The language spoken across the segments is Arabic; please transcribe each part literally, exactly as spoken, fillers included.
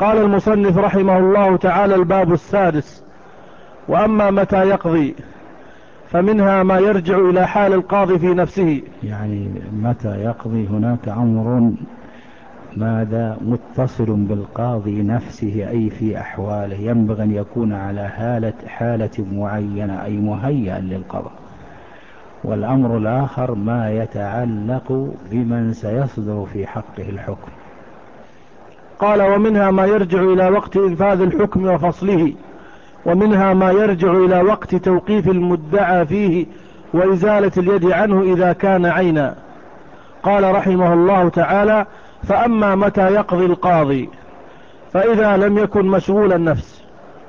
قال المصنف رحمه الله تعالى: الباب السادس. وأما متى يقضي فمنها ما يرجع إلى حال القاضي في نفسه. يعني متى يقضي هناك أمر ماذا متصل بالقاضي نفسه، أي في أحواله ينبغي أن يكون على حالة, حالة معينة أي مهيئا للقضاء. والأمر الآخر ما يتعلق بمن سيصدر في حقه الحكم. قال: ومنها ما يرجع إلى وقت إنفاذ الحكم وفصله، ومنها ما يرجع إلى وقت توقيف المدعى فيه وإزالة اليد عنه إذا كان عينا. قال رحمه الله تعالى: فأما متى يقضي القاضي فإذا لم يكن مشغول النفس،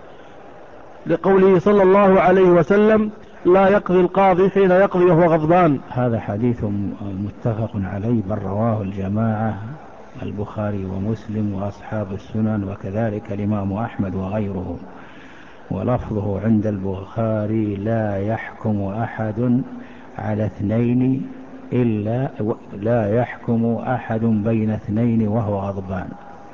لقوله صلى الله عليه وسلم: لا يقضي القاضي حين يقضي وهو غضبان. هذا حديث متفق عليه، بل رواه الجماعة البخاري ومسلم وأصحاب السنن وكذلك الإمام أحمد وغيره. ولفظه عند البخاري: لا يحكم أحد على اثنين إلا لا يحكم أحد بين اثنين وهو غضبان.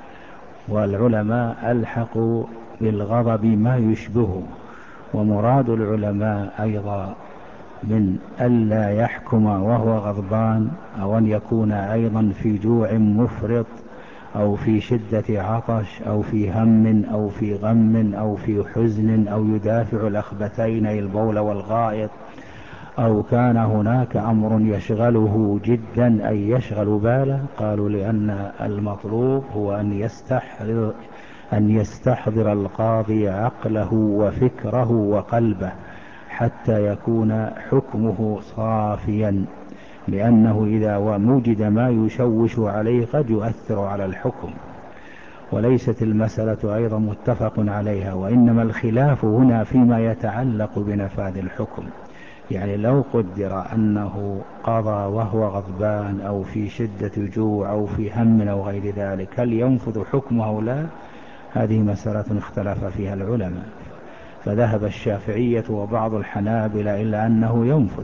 والعلماء ألحقوا بالغضب ما يشبهه، ومراد العلماء أيضا من ألا يحكم وهو غضبان أو أن يكون أيضا في جوع مفرط أو في شدة عطش أو في هم أو في غم أو في حزن أو يدافع الأخبثين البول والغائط، أو كان هناك أمر يشغله جدا أي يشغل باله. قالوا لأن المطلوب هو أن يستحضر, أن يستحضر القاضي عقله وفكره وقلبه حتى يكون حكمه صافيا، لأنه إذا وجد ما يشوش عليه قد يؤثر على الحكم. وليست المسألة أيضا متفق عليها، وإنما الخلاف هنا فيما يتعلق بنفاذ الحكم. يعني لو قدر أنه قضى وهو غضبان أو في شدة جوع أو في هم أو غير ذلك، هل ينفذ حكمه أو لا؟ هذه مسألة اختلف فيها العلماء، فذهب الشافعية وبعض الحنابلة إلى أنه ينفذ،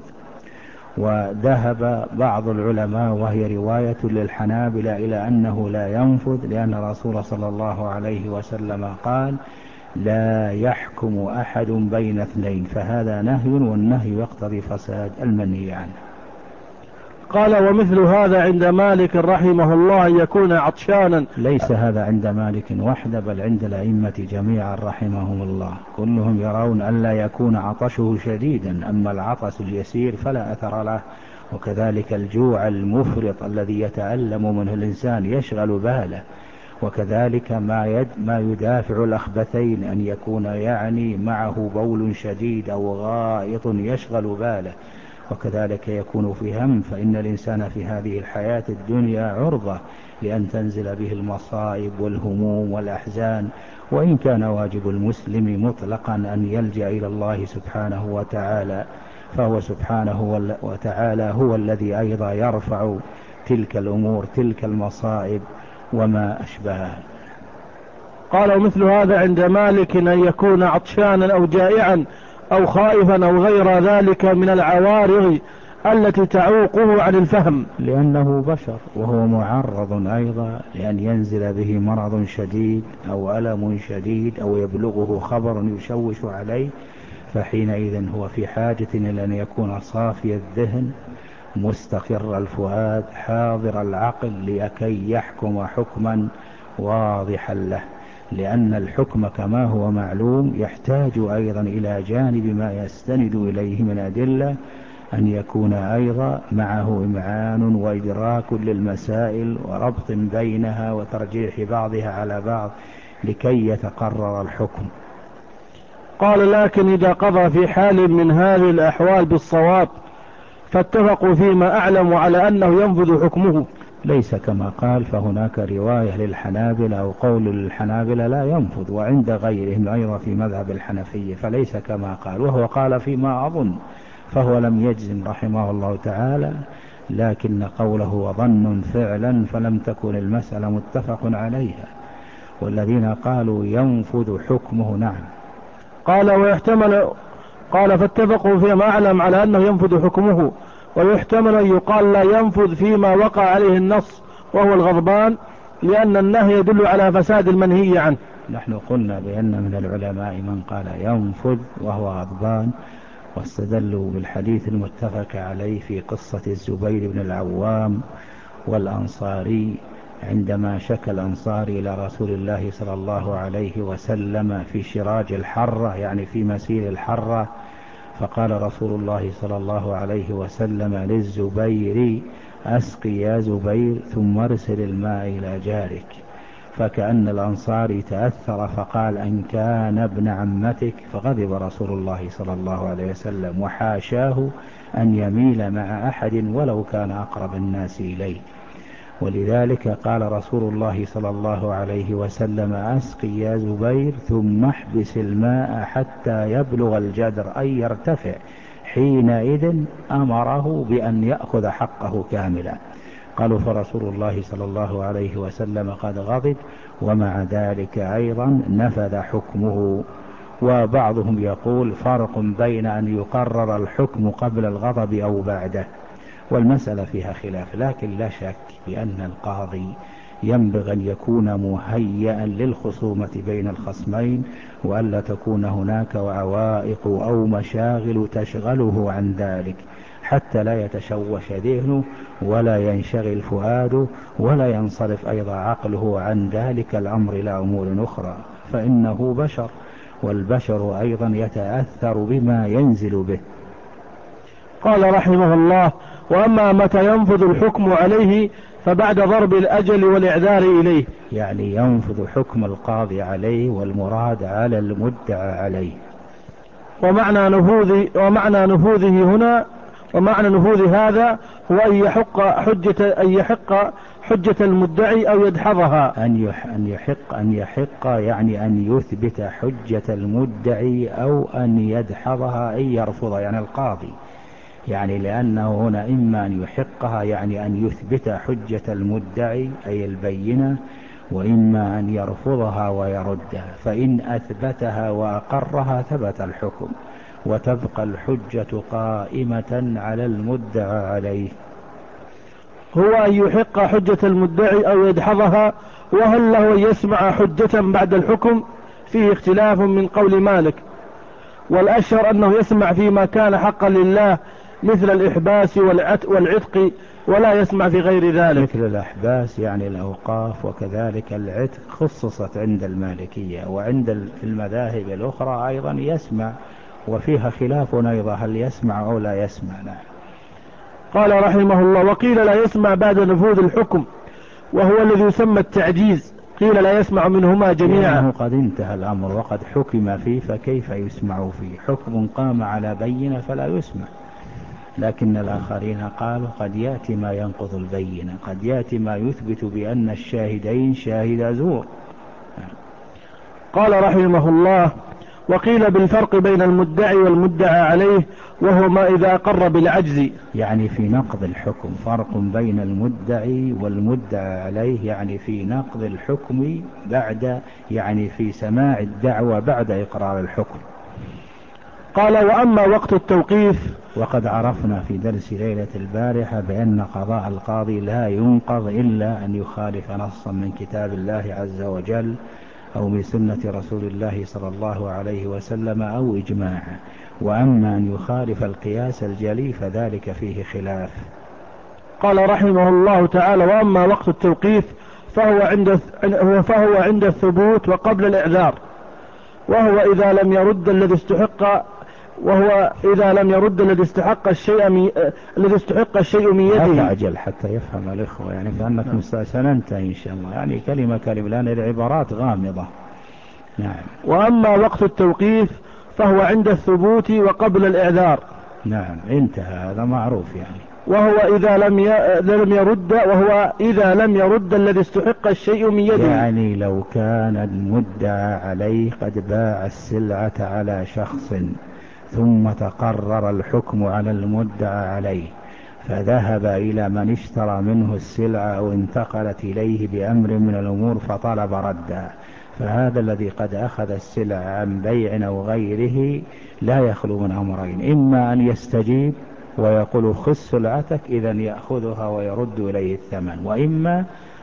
وذهب بعض العلماء وهي رواية للحنابلة إلى أنه لا ينفذ، لأن الرسول صلى الله عليه وسلم قال: لا يحكم أحد بين اثنين، فهذا نهي، والنهي يقتضي فساد المنهي عنه. قال: ومثل هذا عند مالك رحمه الله أن يكون عطشانا. ليس هذا عند مالك وحده، بل عند الأئمة جميعا رحمهم الله، كلهم يرون أن لا يكون عطشه شديدا، أما العطش اليسير فلا أثر له. وكذلك الجوع المفرط الذي يتألم منه الإنسان يشغل باله، وكذلك ما, يد ما يدافع الأخبثين، أن يكون يعني معه بول شديد أو غائط يشغل باله، وكذلك يكون في هم. فإن الإنسان في هذه الحياة الدنيا عرضة لأن تنزل به المصائب والهموم والأحزان، وإن كان واجب المسلم مطلقا أن يلجأ إلى الله سبحانه وتعالى، فهو سبحانه وتعالى هو الذي أيضا يرفع تلك الأمور، تلك المصائب وما أشبهها. قال: ومثل هذا عند مالك أن يكون عطشانا أو جائعا أو خائفا أو غير ذلك من العوارض التي تعوقه عن الفهم، لأنه بشر وهو معرض أيضا لأن ينزل به مرض شديد أو ألم شديد أو يبلغه خبر يشوش عليه، فحينئذ هو في حاجة إلى أن يكون صافي الذهن مستقر الفؤاد حاضر العقل لكي يحكم حكما واضحا له، لأن الحكم كما هو معلوم يحتاج أيضا إلى جانب ما يستند إليه من أدلة، أن يكون أيضا معه إمعان وإدراك للمسائل وربط بينها وترجيح بعضها على بعض لكي يتقرر الحكم. قال: لكن إذا قضى في حال من هذه الأحوال بالصواب فاتفقوا فيما أعلم على أنه ينفذ حكمه. ليس كما قال، فهناك رواية للحنابلة أو قول للحنابلة لا ينفذ، وعند غيرهم أيضا في مذهب الحنفية، فليس كما قال، وهو قال فيما أظن، فهو لم يجزم رحمه الله تعالى، لكن قوله وظن فعلا، فلم تكن المسألة متفق عليها. والذين قالوا ينفذ حكمه نعم. قال: ويحتمل قال فاتفقوا فيما أعلم على أنه ينفذ حكمه، ويحتمل أن يقال لا ينفذ فيما وقع عليه النص وهو الغضبان، لأن النهي يدل على فساد المنهي عنه. نحن قلنا بأن من العلماء من قال ينفذ وهو غضبان، واستدلوا بالحديث المتفق عليه في قصة الزبير بن العوام والأنصاري عندما شكى الأنصاري إلى رسول الله صلى الله عليه وسلم في شراج الحرة، يعني في مسير الحرة، فقال رسول الله صلى الله عليه وسلم للزبير أسقي يا زبير ثم ارسل الماء إلى جارك، فكأن الأنصاري تأثر فقال أن كان ابن عمتك، فغضب رسول الله صلى الله عليه وسلم وحاشاه أن يميل مع أحد ولو كان أقرب الناس إليه. ولذلك قال رسول الله صلى الله عليه وسلم أسقي يا زبير ثم احبس الماء حتى يبلغ الجدر أي يرتفع، حينئذ أمره بأن يأخذ حقه كاملا. قالوا فرسول الله صلى الله عليه وسلم قد غضب، ومع ذلك أيضا نفذ حكمه. وبعضهم يقول فرق بين أن يقرر الحكم قبل الغضب أو بعده، والمسألة فيها خلاف، لكن لا شك بأن القاضي ينبغي أن يكون مهيئا للخصومة بين الخصمين، وألا تكون هناك عوائق أو مشاغل تشغله عن ذلك، حتى لا يتشوش ذهنه ولا ينشغل فؤاده ولا ينصرف أيضا عقله عن ذلك الأمر إلى أمور أخرى، فإنه بشر، والبشر أيضا يتأثر بما ينزل به. قال رحمه الله: وأما متى ينفذ الحكم عليه فبعد ضرب الأجل والإعذار إليه. يعني ينفذ حكم القاضي عليه، والمراد على المدعى عليه. ومعنى نفوذ ومعنى نفوذه هنا ومعنى نفوذ هذا هو أن يحق حجة أن يحق حجة المدعي أو يدحضها. أن يح أن يحق أن يحق يعني أن يثبت حجة المدعي أو أن يدحضها أي يرفض، يعني القاضي، يعني لأنه هنا إما أن يحقها يعني أن يثبت حجة المدعي أي البينة، وإما أن يرفضها ويردها، فإن أثبتها وأقرها ثبت الحكم وتبقى الحجة قائمة على المدعى عليه. هو أن يحق حجة المدعي أو يدحضها. وهل له يسمع حجة بعد الحكم؟ فيه اختلاف من قول مالك، والأشهر أنه يسمع فيما كان حقا لله مثل الإحباس والعتق، ولا يسمع في غير ذلك. مثل الأحباس يعني الأوقاف، وكذلك العتق خصصت عند المالكية، وعند المذاهب الأخرى أيضا يسمع، وفيها خلاف أيضا هل يسمع أو لا يسمع. قال رحمه الله: وقيل لا يسمع بعد نفوذ الحكم، وهو الذي يسمى التعجيز، قيل لا يسمع منهما جميعا، لأنه قد انتهى الأمر وقد حكم فيه، فكيف يسمع فيه؟ حكم قام على بينة فلا يسمع. لكن الآخرين قالوا قد يأتي ما ينقض البينة، قد يأتي ما يثبت بأن الشاهدين شاهد زور. قال رحمه الله: وقيل بالفرق بين المدعي والمدعى عليه، وهو ما إذا أقر بالعجز. يعني في نقض الحكم فرق بين المدعي والمدعى عليه، يعني في نقض الحكم بعد، يعني في سماع الدعوة بعد إقرار الحكم. قال: وأما وقت التوقيف، وقد عرفنا في درس ليلة البارحة بأن قضاء القاضي لا ينقض إلا أن يخالف نصا من كتاب الله عز وجل أو من سنة رسول الله صلى الله عليه وسلم أو إجماعا. وأما أن يخالف القياس الجلي فذلك فيه خلاف. قال رحمه الله تعالى: وأما وقت التوقيف فهو عند فهو عند الثبوت وقبل الإعذار، وهو إذا لم يرد الذي استحق وهو إذا لم يرد الذي استحق الشيء مي... الذي استحق الشيء من يده. لا تعجل حتى يفهم الإخوة، يعني كأنك مستأسننت إن شاء الله، يعني كلمة كلمة لأن العبارات غامضة. نعم. وأما وقت التوقيف فهو عند الثبوت وقبل الإعذار. نعم، انتهى، هذا معروف يعني. وهو إذا لم ي... لم يرد وهو إذا لم يرد الذي استحق الشيء من يده. يعني لو كان المدعى عليه قد باع السلعة على شخص ثم تقرر الحكم على المدعى عليه، فذهب إلى من اشترى منه السلعة أو انتقلت إليه بأمر من الأمور فطلب ردها، فهذا الذي قد أخذ السلع عن بيع أو غيره لا يخلو من أمرين: إما أن يستجيب ويقول خذ سلعتك إذن يأخذها ويرد إليه الثمن، وإما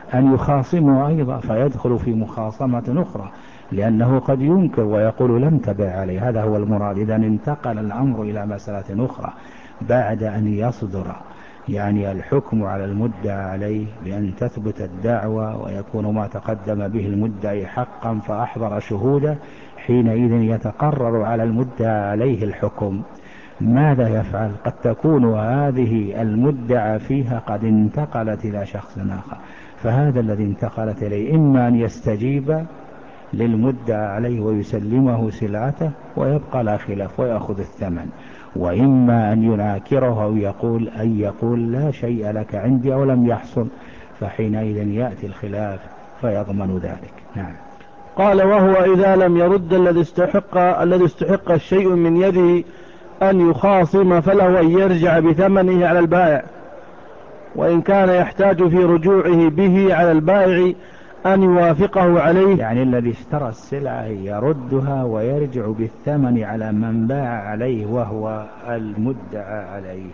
أن يخاصمه أيضا فيدخل في مخاصمة أخرى، لأنه قد ينكر ويقول لم تبع عليه. هذا هو المراد. إذا انتقل الأمر إلى مسألة أخرى بعد أن يصدر يعني الحكم على المدعى عليه بأن تثبت الدعوة ويكون ما تقدم به المدعي حقا فأحضر شهوده، حينئذ يتقرر على المدعى عليه الحكم. ماذا يفعل؟ قد تكون هذه المدعى فيها قد انتقلت إلى شخص آخر، فهذا الذي انتقلت إليه إما أن يستجيب للمدعى عليه ويسلمه سلعته ويبقى لا خلاف ويأخذ الثمن، وإما أن يناكره أو يقول أن يقول لا شيء لك عندي أو لم يحصل، فحينئذ يأتي الخلاف فيضمن ذلك. نعم. قال: وهو إذا لم يرد الذي استحق الذي استحق الشيء من يده أن يخاصم فله أن يرجع بثمنه على البائع، وإن كان يحتاج في رجوعه به على البائع أن يوافقه عليه. يعني الذي اشترى السلعة يردها ويرجع بالثمن على من باع عليه وهو المدعى عليه.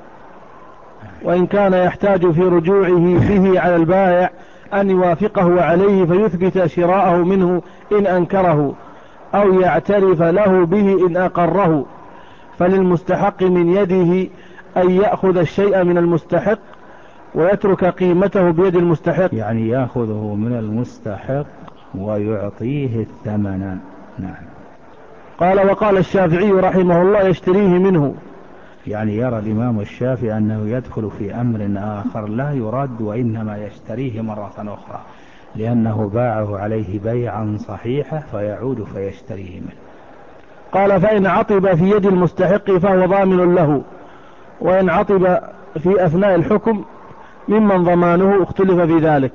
وإن كان يحتاج في رجوعه به على البائع أن يوافقه عليه فيثبت شراءه منه إن أنكره، أو يعترف له به إن أقره. فللمستحق من يده أن يأخذ الشيء من المستحق ويترك قيمته بيد المستحق، يعني يأخذه من المستحق ويعطيه الثمن. نعم. قال: وقال الشافعي رحمه الله: يشتريه منه. يعني يرى الإمام الشافعي أنه يدخل في أمر آخر لا يرد، وإنما يشتريه مرة أخرى لأنه باعه عليه بيعا صحيحة فيعود فيشتريه منه. قال: فإن عطب في يد المستحق فهو ضامن له، وإن عطب في أثناء الحكم ممن ضمانه اختلف في ذلك.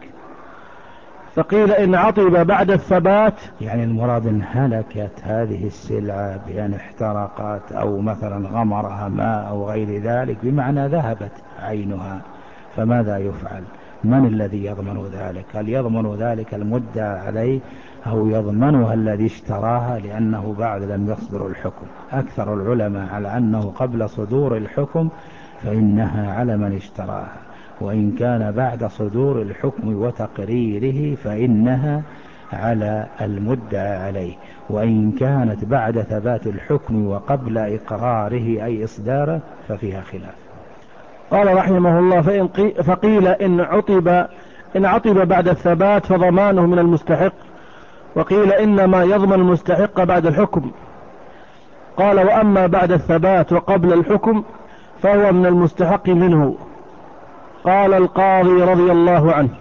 فقيل إن عطب بعد الثبات، يعني المراد إن هلكت هذه السلعة بأن احترقت أو مثلا غمرها ماء أو غير ذلك، بمعنى ذهبت عينها، فماذا يفعل؟ من الذي يضمن ذلك؟ هل يضمن ذلك المدعى عليه أو يضمنها الذي اشتراها لأنه بعد لم يصدر الحكم؟ أكثر العلماء على أنه قبل صدور الحكم فإنها على من اشتراها، وإن كان بعد صدور الحكم وتقريره فإنها على المدعى عليه، وإن كانت بعد ثبات الحكم وقبل إقراره أي إصداره ففيها خلاف. قال رحمه الله: فإن فقيل إن عطب إن عطب بعد الثبات فضمانه من المستحق، وقيل إنما يضمن المستحق بعد الحكم. قال: وأما بعد الثبات وقبل الحكم فهو من المستحق منه. قال القاضي رضي الله عنه: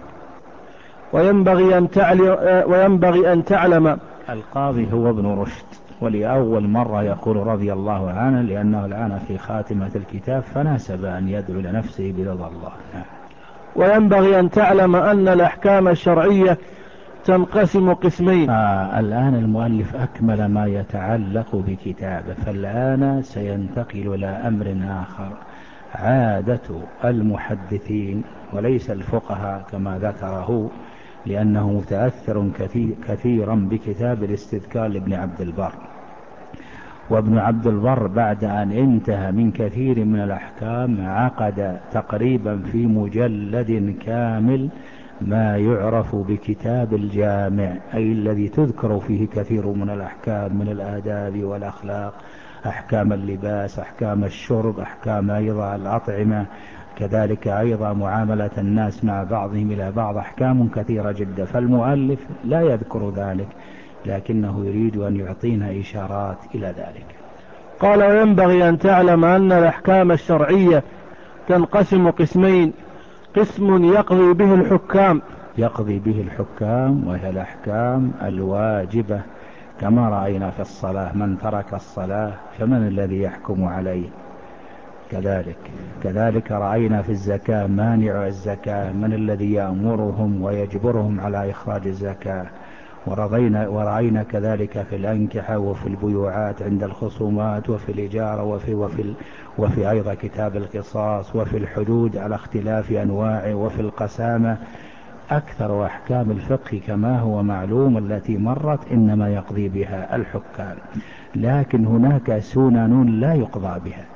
وينبغي أن تعلم, وينبغي أن تعلم. القاضي هو ابن رشد، ولأول مرة يقول رضي الله عنه لأنه الآن في خاتمة الكتاب فناسب أن يدعو لنفسه برضا الله. وينبغي أن تعلم أن الأحكام الشرعية تنقسم قسمين. آه الآن المؤلف أكمل ما يتعلق بكتابه، فالآن سينتقل إلى أمر آخر. عادة المحدثين وليس الفقهاء كما ذكره، لأنه متأثر كثير كثيرا بكتاب الاستذكار لابن عبد البر، وابن عبد البر بعد أن انتهى من كثير من الأحكام عقد تقريبا في مجلد كامل ما يعرف بكتاب الجامع، أي الذي تذكر فيه كثير من الأحكام من الآداب والأخلاق، أحكام اللباس، أحكام الشرب، أحكام أيضا الأطعمة، كذلك أيضا معاملة الناس مع بعضهم إلى بعض، أحكام كثيرة جدا. فالمؤلف لا يذكر ذلك لكنه يريد أن يعطينا إشارات إلى ذلك. قال: وينبغي أن تعلم أن الأحكام الشرعية تنقسم قسمين: قسم يقضي به الحكام يقضي به الحكام وهي الأحكام الواجبة، كما رأينا في الصلاة من ترك الصلاة فمن الذي يحكم عليه، كذلك كذلك رأينا في الزكاة مانع الزكاة من الذي يأمرهم ويجبرهم على إخراج الزكاة، ورأينا, ورأينا كذلك في الأنكحة وفي البيوعات عند الخصومات وفي الإجارة وفي, وفي, وفي أيضا كتاب القصاص وفي الحدود على اختلاف أنواعه وفي القسامة. أكثر أحكام الفقه كما هو معلوم التي مرت إنما يقضي بها الحكام، لكن هناك سنن لا يقضى بها،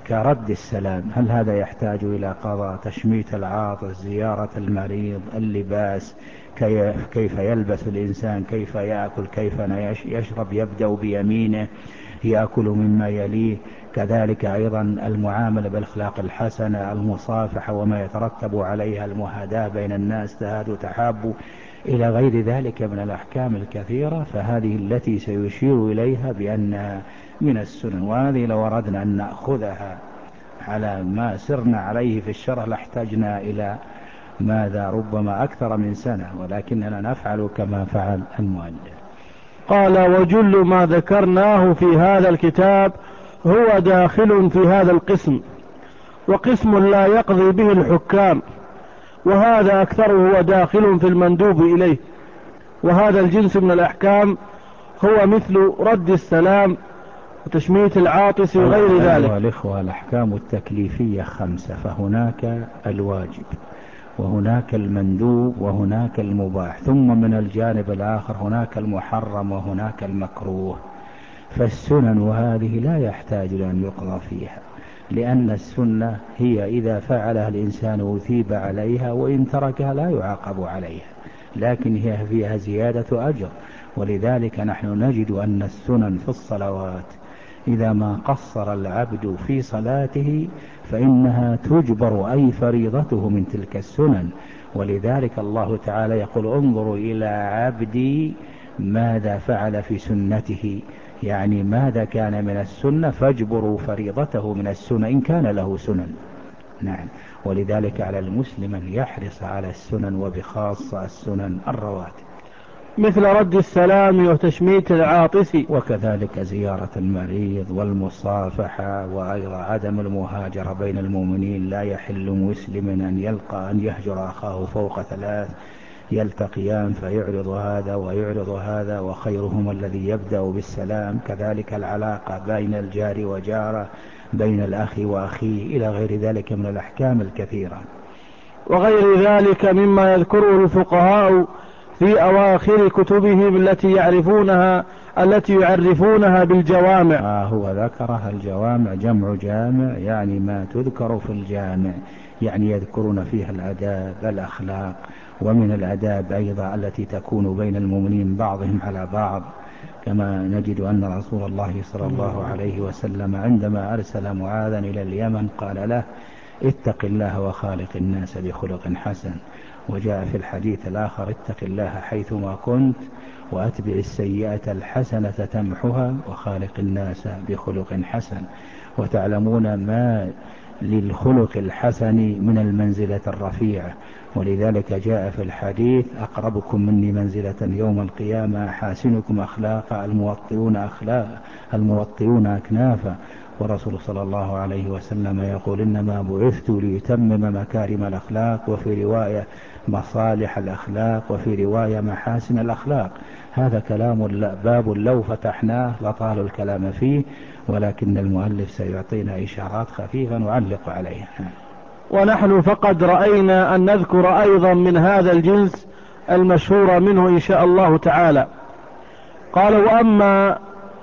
كرد السلام، هل هذا يحتاج إلى قضاء، تشميت العاطس، زيارة المريض، اللباس، كيف يلبس الإنسان، كيف يأكل، كيف يشرب، يبدأ بيمينه، يأكل مما يليه، كذلك أيضا المعاملة بالأخلاق الحسنة، المصافحة وما يترتب عليها، المهاداة بين الناس، تهادوا تحابوا، إلى غير ذلك من الأحكام الكثيرة، فهذه التي سيشير إليها بأنها من السنن. وهذه لو أردنا أن نأخذها على ما سرنا عليه في الشرع لاحتجنا إلى ماذا ربما أكثر من سنة، ولكننا نفعل كما فعل المؤلف. قال: وجل ما ذكرناه في هذا الكتاب هو داخل في هذا القسم، وقسم لا يقضي به الحكام، وهذا أكثره هو داخل في المندوب إليه. وهذا الجنس من الأحكام هو مثل رد السلام وتشميت العاطس وغير ذلك. أيها الإخوة، الأحكام التكليفية خمسة، فهناك الواجب، وهناك المندوب، وهناك المباح، ثم من الجانب الآخر هناك المحرم، وهناك المكروه. فالسنن هذه لا يحتاج لأن يقضى فيها، لأن السنة هي إذا فعلها الإنسان أثيب عليها، وإن تركها لا يعاقب عليها، لكن هي فيها زيادة أجر. ولذلك نحن نجد أن السنن في الصلوات إذا ما قصر العبد في صلاته فإنها تجبر، أي فريضته من تلك السنن. ولذلك الله تعالى يقول: انظروا إلى عبدي ماذا فعل في سنته، يعني ماذا كان من السنة فاجبروا فريضته من السنة إن كان له سنن. نعم. ولذلك على المسلم أن يحرص على السنن، وبخاصة السنن الرواتب، مثل رد السلام وتشميت العاطس، وكذلك زيارة المريض والمصافحة، وأيضا عدم المهاجرة بين المؤمنين. لا يحل مسلم أن يلقى أن يهجر أخاه فوق ثلاث، يلتقيان فيعرض هذا ويعرض هذا، وخيرهم الذي يبدأ بالسلام. كذلك العلاقة بين الجار وجاره، بين الأخ وأخيه، إلى غير ذلك من الأحكام الكثيرة. وغير ذلك مما يذكره الفقهاء في أواخر كتبهم التي يعرفونها التي يعرفونها بالجوامع. آه هو ذكرها الجوامع، جمع جامع، يعني ما تذكر في الجامع، يعني يذكرون فيها الآداب، الأخلاق، ومن الآداب أيضا التي تكون بين المؤمنين بعضهم على بعض، كما نجد أن رسول الله صلى الله عليه وسلم عندما أرسل معاذا إلى اليمن قال له: اتق الله وخالق الناس بخلق حسن. وجاء في الحديث الآخر: اتق الله حيثما كنت، وأتبع السيئة الحسنة تمحها، وخالق الناس بخلق حسن. وتعلمون ما للخلق الحسن من المنزلة الرفيعة، ولذلك جاء في الحديث: أقربكم مني منزلة يوم القيامة أحاسنكم أخلاقا الموطئون أخلاقا الموطئون أكنافا. ورسول صلى الله عليه وسلم يقول: إنما بعثت ليتمم مكارم الأخلاق، وفي رواية مصالح الأخلاق، وفي رواية محاسن الأخلاق. هذا كلام باب لو فتحناه لطال الكلام فيه، ولكن المؤلف سيعطينا إشارات خفيفة نعلق عليها. ونحن فقد رأينا أن نذكر أيضا من هذا الجنس المشهور منه إن شاء الله تعالى. قال: وأما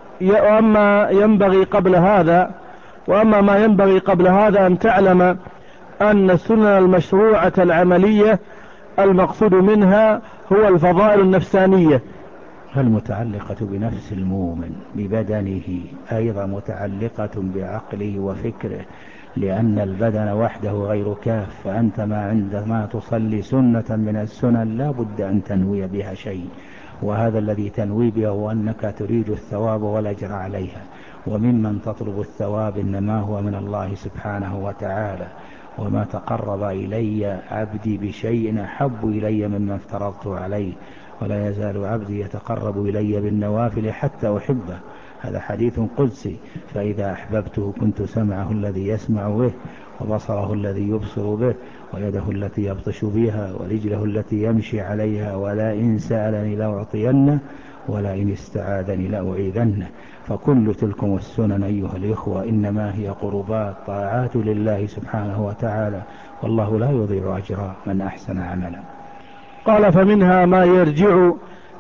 وأما ينبغي قبل هذا وأما ما ينبغي قبل هذا أن تعلم أن السنن المشروعة العملية المقصود منها هو الفضائل النفسانية المتعلقة بنفس المؤمن، ببدنه، أيضا متعلقة بعقله وفكره، لأن البدن وحده غير كاف. فأنت ما عندما تصلي سنة من السنن لا بد أن تنوي بها شيء، وهذا الذي تنوي به هو أنك تريد الثواب والأجر عليها. وممن تطلب الثواب إنما هو من الله سبحانه وتعالى: وما تقرب إلي عبدي بشيء أحب إلي مما افترضت عليه، ولا يزال عبدي يتقرب إلي بالنوافل حتى أحبه. هذا حديث قدسي: فإذا أحببته كنت سمعه الذي يسمع به، وبصره الذي يبصر به، ويده التي يبطش بها، ورجله التي يمشي عليها، ولئن سألني لأعطينه، ولئن استعاذني لأعيذنه. فكل تلكم السنن أيها الإخوة إنما هي قربات، طاعات لله سبحانه وتعالى، والله لا يضيع أجر من أحسن عملا. قال: فمنها ما يرجع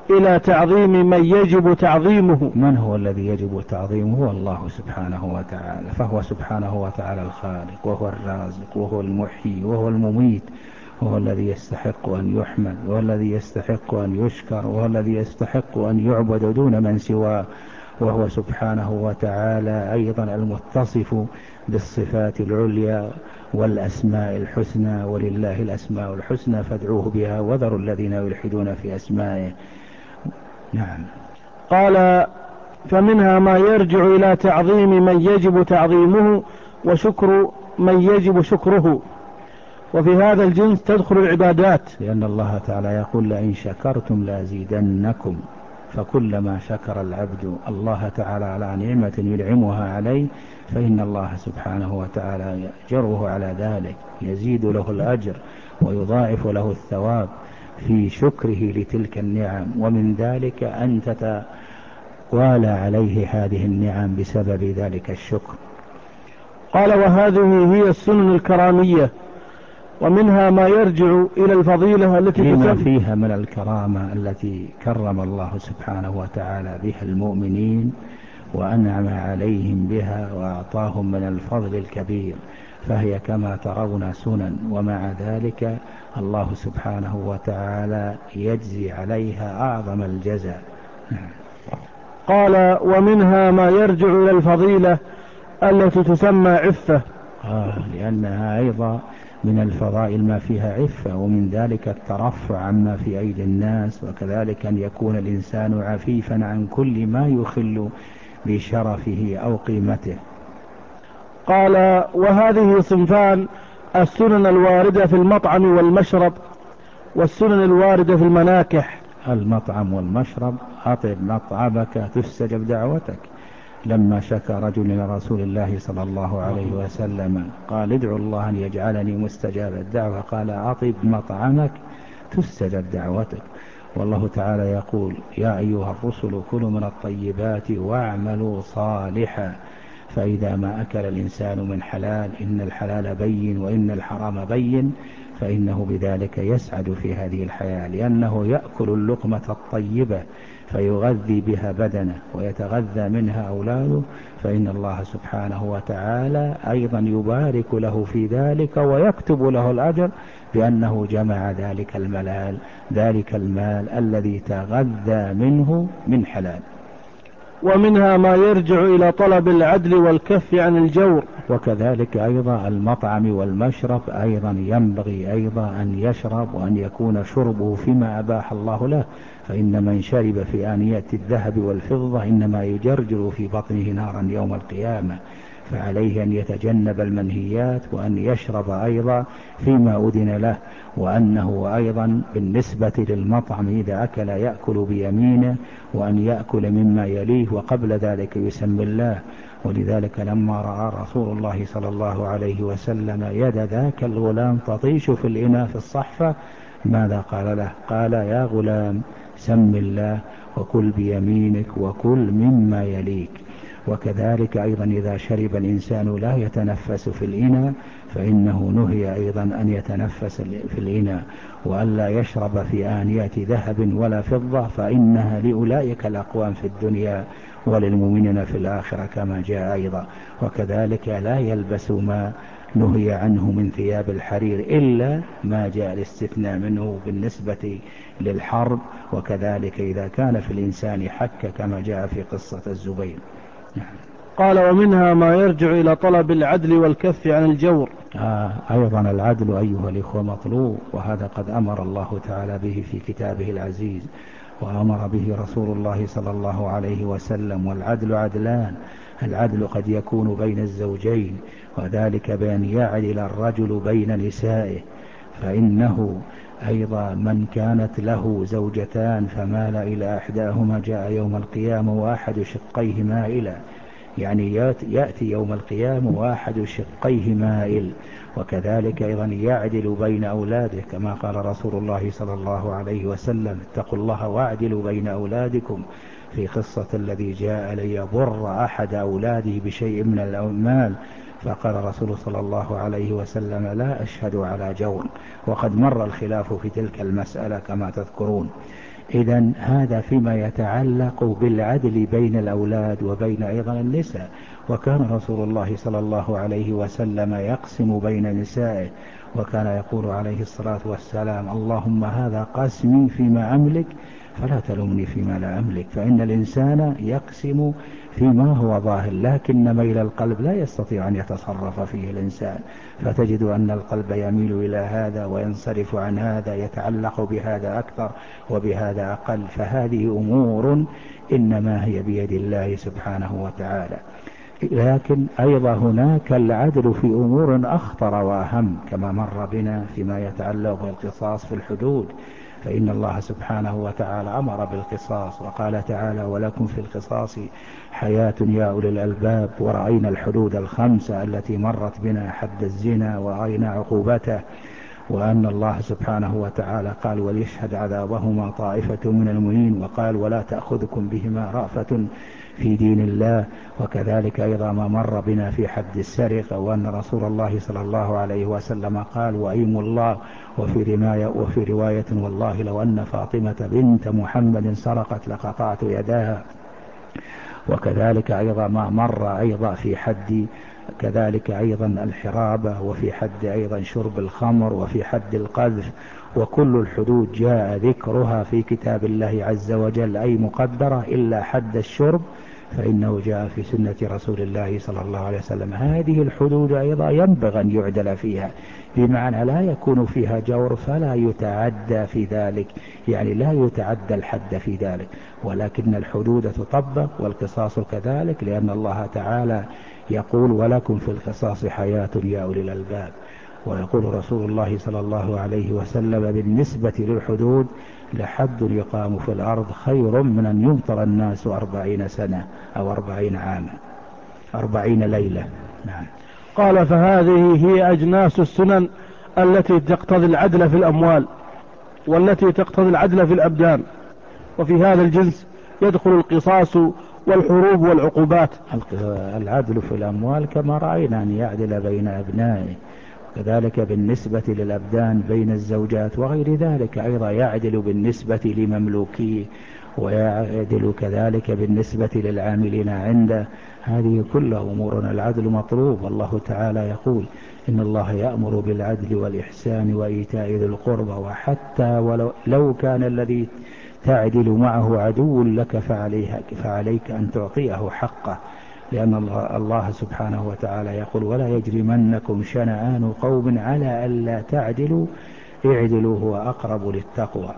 إلى تعظيم من يجب تعظيمه. من هو الذي يجب تعظيمه؟ هو الله سبحانه وتعالى، فهو سبحانه وتعالى الخالق، وهو الرازق، وهو المحيي، وهو المميت، وهو الذي يستحق أن يحمد، وهو الذي يستحق أن يشكر، وهو الذي يستحق أن يعبد دون من سواه. وهو سبحانه وتعالى أيضا المتصف بالصفات العليا والأسماء الحسنى، ولله الأسماء الحسنى فادعوه بها وذروا الذين يلحدون في أسمائه. نعم. قال: فمنها ما يرجع إلى تعظيم من يجب تعظيمه وشكر من يجب شكره، وفي هذا الجنس تدخل العبادات، لأن الله تعالى يقول: لئن شكرتم لازيدنكم. فكلما شكر العبد الله تعالى على نعمة ينعمها عليه فإن الله سبحانه وتعالى يأجره على ذلك، يزيد له الأجر ويضاعف له الثواب في شكره لتلك النعم، ومن ذلك أن تتوالى عليه هذه النعم بسبب ذلك الشكر. قال: وهذه هي السنن الكرامية، ومنها ما يرجع إلى الفضيلة التي لما تسمى فيها من الكرامة التي كرم الله سبحانه وتعالى بها المؤمنين وأنعم عليهم بها وأعطاهم من الفضل الكبير، فهي كما ترون سنن، ومع ذلك الله سبحانه وتعالى يجزي عليها أعظم الجزاء. قال: ومنها ما يرجع إلى الفضيلة التي تسمى عفة. آه لأنها أيضا من الفضائل ما فيها عفة، ومن ذلك الترفع عما في أيدي الناس، وكذلك أن يكون الإنسان عفيفا عن كل ما يخل بشرفه أو قيمته. قال: وهذه صنفان: السنن الواردة في المطعم والمشرب، والسنن الواردة في المناكح. المطعم والمشرب: أطب مطعمك تستجب دعوتك. لما شكى رجل إلى رسول الله صلى الله عليه وسلم قال: ادعو الله أن يجعلني مستجاب الدعوة، قال: أطب مطعمك تستجب دعوتك. والله تعالى يقول: يا أيها الرسل كلوا من الطيبات واعملوا صالحا. فإذا ما أكل الإنسان من حلال، إن الحلال بين وإن الحرام بين، فإنه بذلك يسعد في هذه الحياة، لأنه يأكل اللقمة الطيبة فيغذي بها بدنه ويتغذى منها أولاده، فإن الله سبحانه وتعالى أيضا يبارك له في ذلك ويكتب له الأجر بأنه جمع ذلك المال ذلك المال الذي تغذى منه من حلال. ومنها ما يرجع إلى طلب العدل والكف عن الجور. وكذلك أيضا المطعم والمشرب أيضا ينبغي أيضا أن يشرب وأن يكون شربه فيما أباح الله له، فإن من شرب في آنية الذهب والفضة إنما يجرجر في بطنه نارا يوم القيامة، فعليه أن يتجنب المنهيات وأن يشرب أيضا فيما أذن له، وأنه أيضا بالنسبة للمطعم إذا أكل يأكل بيمينه، وأن يأكل مما يليه وقبل ذلك يسمي الله. ولذلك لما رأى رسول الله صلى الله عليه وسلم يد ذاك الغلام تطيش في الإناء في الصحفة ماذا قال له؟ قال: يا غلام سم الله وكل بيمينك وكل مما يليك. وكذلك أيضا إذا شرب الإنسان لا يتنفس في الإناء فإنه نهي أيضا أن يتنفس في الإناء، وألا يشرب في آنية ذهب ولا فضة، فإنها لأولئك الأقوام في الدنيا وللمؤمنين في الآخرة كما جاء أيضا. وكذلك لا يلبس ما نهي عنه من ثياب الحرير إلا ما جاء الاستثناء منه بالنسبة للحرب، وكذلك إذا كان في الإنسان حك كما جاء في قصة الزبير. قال: ومنها ما يرجع إلى طلب العدل والكف عن الجور. آه أيضا العدل أيها الإخوة مطلوب، وهذا قد أمر الله تعالى به في كتابه العزيز، وأمر به رسول الله صلى الله عليه وسلم. والعدل عدلان: العدل قد يكون بين الزوجين، وذلك بأن يعدل الرجل بين نسائه، فإنه أيضا من كانت له زوجتان فمال إلى إحداهما جاء يوم القيامة وأحد شقيه مائلا، يعني يأتي يوم القيامة وأحد شقيه مائل. وكذلك أيضا يعدل بين أولاده كما قال رسول الله صلى الله عليه وسلم: اتقوا الله واعدلوا بين أولادكم، في قصة الذي جاء ليضر أحد أولاده بشيء من المال فقال رسول صلى الله عليه وسلم لا أشهد على جور، وقد مر الخلاف في تلك المسألة كما تذكرون. إذن هذا فيما يتعلق بالعدل بين الأولاد وبين أيضا النساء. وكان رسول الله صلى الله عليه وسلم يقسم بين نسائه، وكان يقول عليه الصلاة والسلام اللهم هذا قسمي فيما أملك فلا تلومني فيما لا أملك. فإن الإنسان يقسم فيما هو ظاهر، لكن ميل القلب لا يستطيع أن يتصرف فيه الإنسان، فتجد أن القلب يميل إلى هذا وينصرف عن هذا، يتعلق بهذا أكثر وبهذا أقل. فهذه أمور إنما هي بيد الله سبحانه وتعالى. لكن أيضا هناك العدل في أمور أخطر وأهم كما مر بنا فيما يتعلق بالقصاص في الحدود، فإن الله سبحانه وتعالى أمر بالقصاص وقال تعالى ولكم في القصاص حياة يا أولي الألباب. ورأينا الحدود الخمسة التي مرت بنا، حد الزنا ورأينا عقوبته، وأن الله سبحانه وتعالى قال وليشهد عذابهما طائفة من المؤمنين، وقال ولا تأخذكم بهما رأفة في دين الله. وكذلك أيضا ما مر بنا في حد السرقة، وأن رسول الله صلى الله عليه وسلم قال وأيم الله، وفي رواية, وفي رواية والله لو أن فاطمة بنت محمد سرقت لقطعت يداها. وكذلك أيضا ما مر أيضا في حد كذلك أيضا الحرابة، وفي حد أيضا شرب الخمر، وفي حد القذف. وكل الحدود جاء ذكرها في كتاب الله عز وجل أي مقدرة إلا حد الشرب، فإنه جاء في سنة رسول الله صلى الله عليه وسلم. هذه الحدود أيضا ينبغي أن يعدل فيها، بمعنى لا يكون فيها جور فلا يتعدى في ذلك، يعني لا يتعدى الحد في ذلك، ولكن الحدود تطبق والقصاص كذلك، لأن الله تعالى يقول ولكم في القصاص حياة يا أولي الألباب. ويقول رسول الله صلى الله عليه وسلم بالنسبة للحدود لحد يقام في الأرض خير من أن يمطر الناس أربعين سنة أو أربعين عاما، أربعين ليلة. نعم. قال فهذه هي أجناس السنن التي تقتضي العدل في الأموال والتي تقتضي العدل في الأبدان، وفي هذا الجنس يدخل القصاص والحروب والعقوبات. العدل في الأموال كما رأينا أن يعدل بين أبنائه، كذلك بالنسبة للأبدان بين الزوجات وغير ذلك، أيضا يعدل بالنسبة لمملوكيه، ويعدل كذلك بالنسبة للعاملين عنده. هذه كلها أمور العدل مطلوب. الله تعالى يقول إن الله يأمر بالعدل والإحسان وإيتاء ذي القربى، وحتى ولو لو كان الذي تعدل معه عدو لك فعليه فعليك أن تعطيه حقه، لأن الله, الله سبحانه وتعالى يقول ولا يجرمنكم شنآن قوم على ألا تعدلوا اعدلوا هو أقرب للتقوى.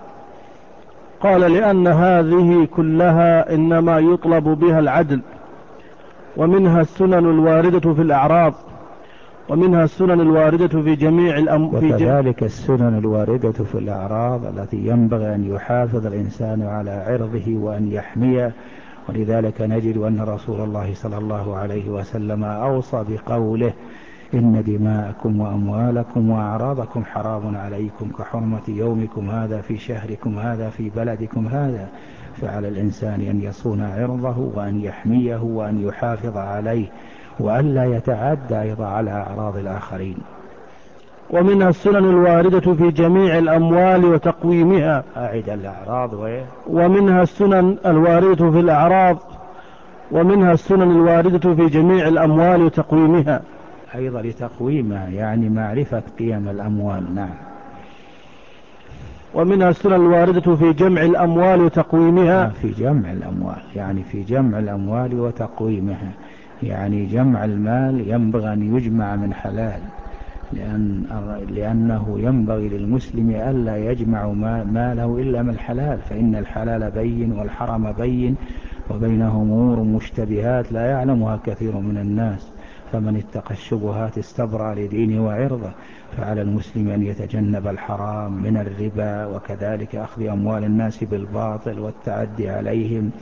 قال لأن هذه كلها إنما يطلب بها العدل، ومنها السنن الواردة في الأعراض، ومنها السنن الواردة في جميع الأم... وكذلك السنن الواردة في الأعراض التي ينبغي أن يحافظ الإنسان على عرضه وأن يحميه. ولذلك نجد أن رسول الله صلى الله عليه وسلم أوصى بقوله إن دماءكم وأموالكم وأعراضكم حرام عليكم كحرمة يومكم هذا في شهركم هذا في بلدكم هذا. فعلى الإنسان أن يصون عرضه وأن يحميه وأن يحافظ عليه، وأن لا يتعدى أيضا على أعراض الآخرين. ومنها السنن الواردة في جميع الأموال وتقويمها. أعد الأعراض وإيه؟ ومنها السنن الواردة في الأعراض، ومنها السنن الواردة في جميع الأموال وتقويمها، أيضا لتقويمها يعني معرفة قيم الأموال. نعم. ومنها السنن الواردة في جمع الأموال وتقويمها. في جمع الأموال يعني في جمع الأموال وتقويمها، يعني جمع المال ينبغي أن يجمع من حلال، لأن لأنه ينبغي للمسلم ألا يجمع ماله إلا من حلال، فإن الحلال بين والحرام بين، وبينهم أمور مشتبهات لا يعلمها كثير من الناس، فمن اتقى الشبهات استبرأ لدينه وعرضه. فعلى المسلم أن يتجنب الحرام من الربا، وكذلك أخذ أموال الناس بالباطل والتعدي عليهم،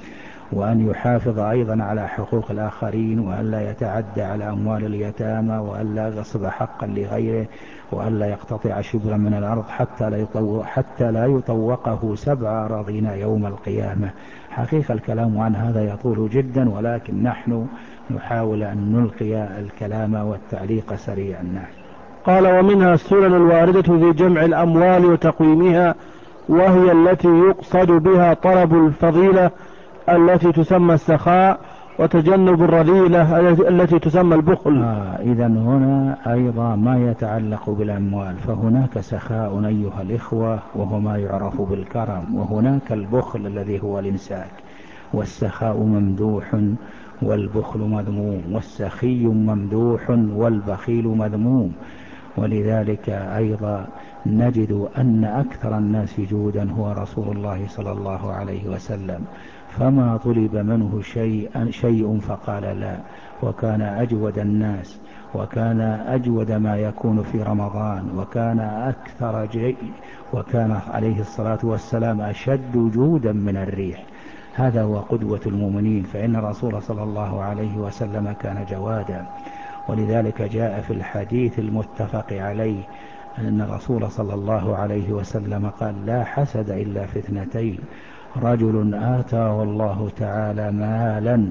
وأن يحافظ أيضا على حقوق الآخرين، وأن لا يتعدى على أموال اليتامى، وأن لا يغصب حقا لغيره، وأن لا يقتطع شبرا من الأرض حتى لا يطوق حتى لا يطوقه سبع أراضين يوم القيامة. حقيقة الكلام عن هذا يطول جدا، ولكن نحن نحاول أن نلقي الكلام والتعليق سريعا. قال: ومنها السنن الواردة في جمع الأموال وتقويمها، وهي التي يقصد بها طلب الفضيلة التي تسمى السخاء، وتجنب الرذيلة التي تسمى البخل. آه إذا هنا أيضا ما يتعلق بالأموال، فهناك سخاء أيها الإخوة وهو ما يعرف بالكرم، وهناك البخل الذي هو الإمساك. والسخاء ممدوح والبخل مذموم، والسخي ممدوح والبخيل مذموم. ولذلك أيضا نجد أن أكثر الناس جودا هو رسول الله صلى الله عليه وسلم، فما طلب منه شيء, شيء فقال لا، وكان أجود الناس، وكان أجود ما يكون في رمضان، وكان أكثر جي وكان عليه الصلاة والسلام أشد جودا من الريح. هذا هو قدوة المؤمنين، فإن الرسول صلى الله عليه وسلم كان جوادا. ولذلك جاء في الحديث المتفق عليه أن الرسول صلى الله عليه وسلم قال: لا حسد إلا في اثنتين، رجل آتاه الله تعالى مالا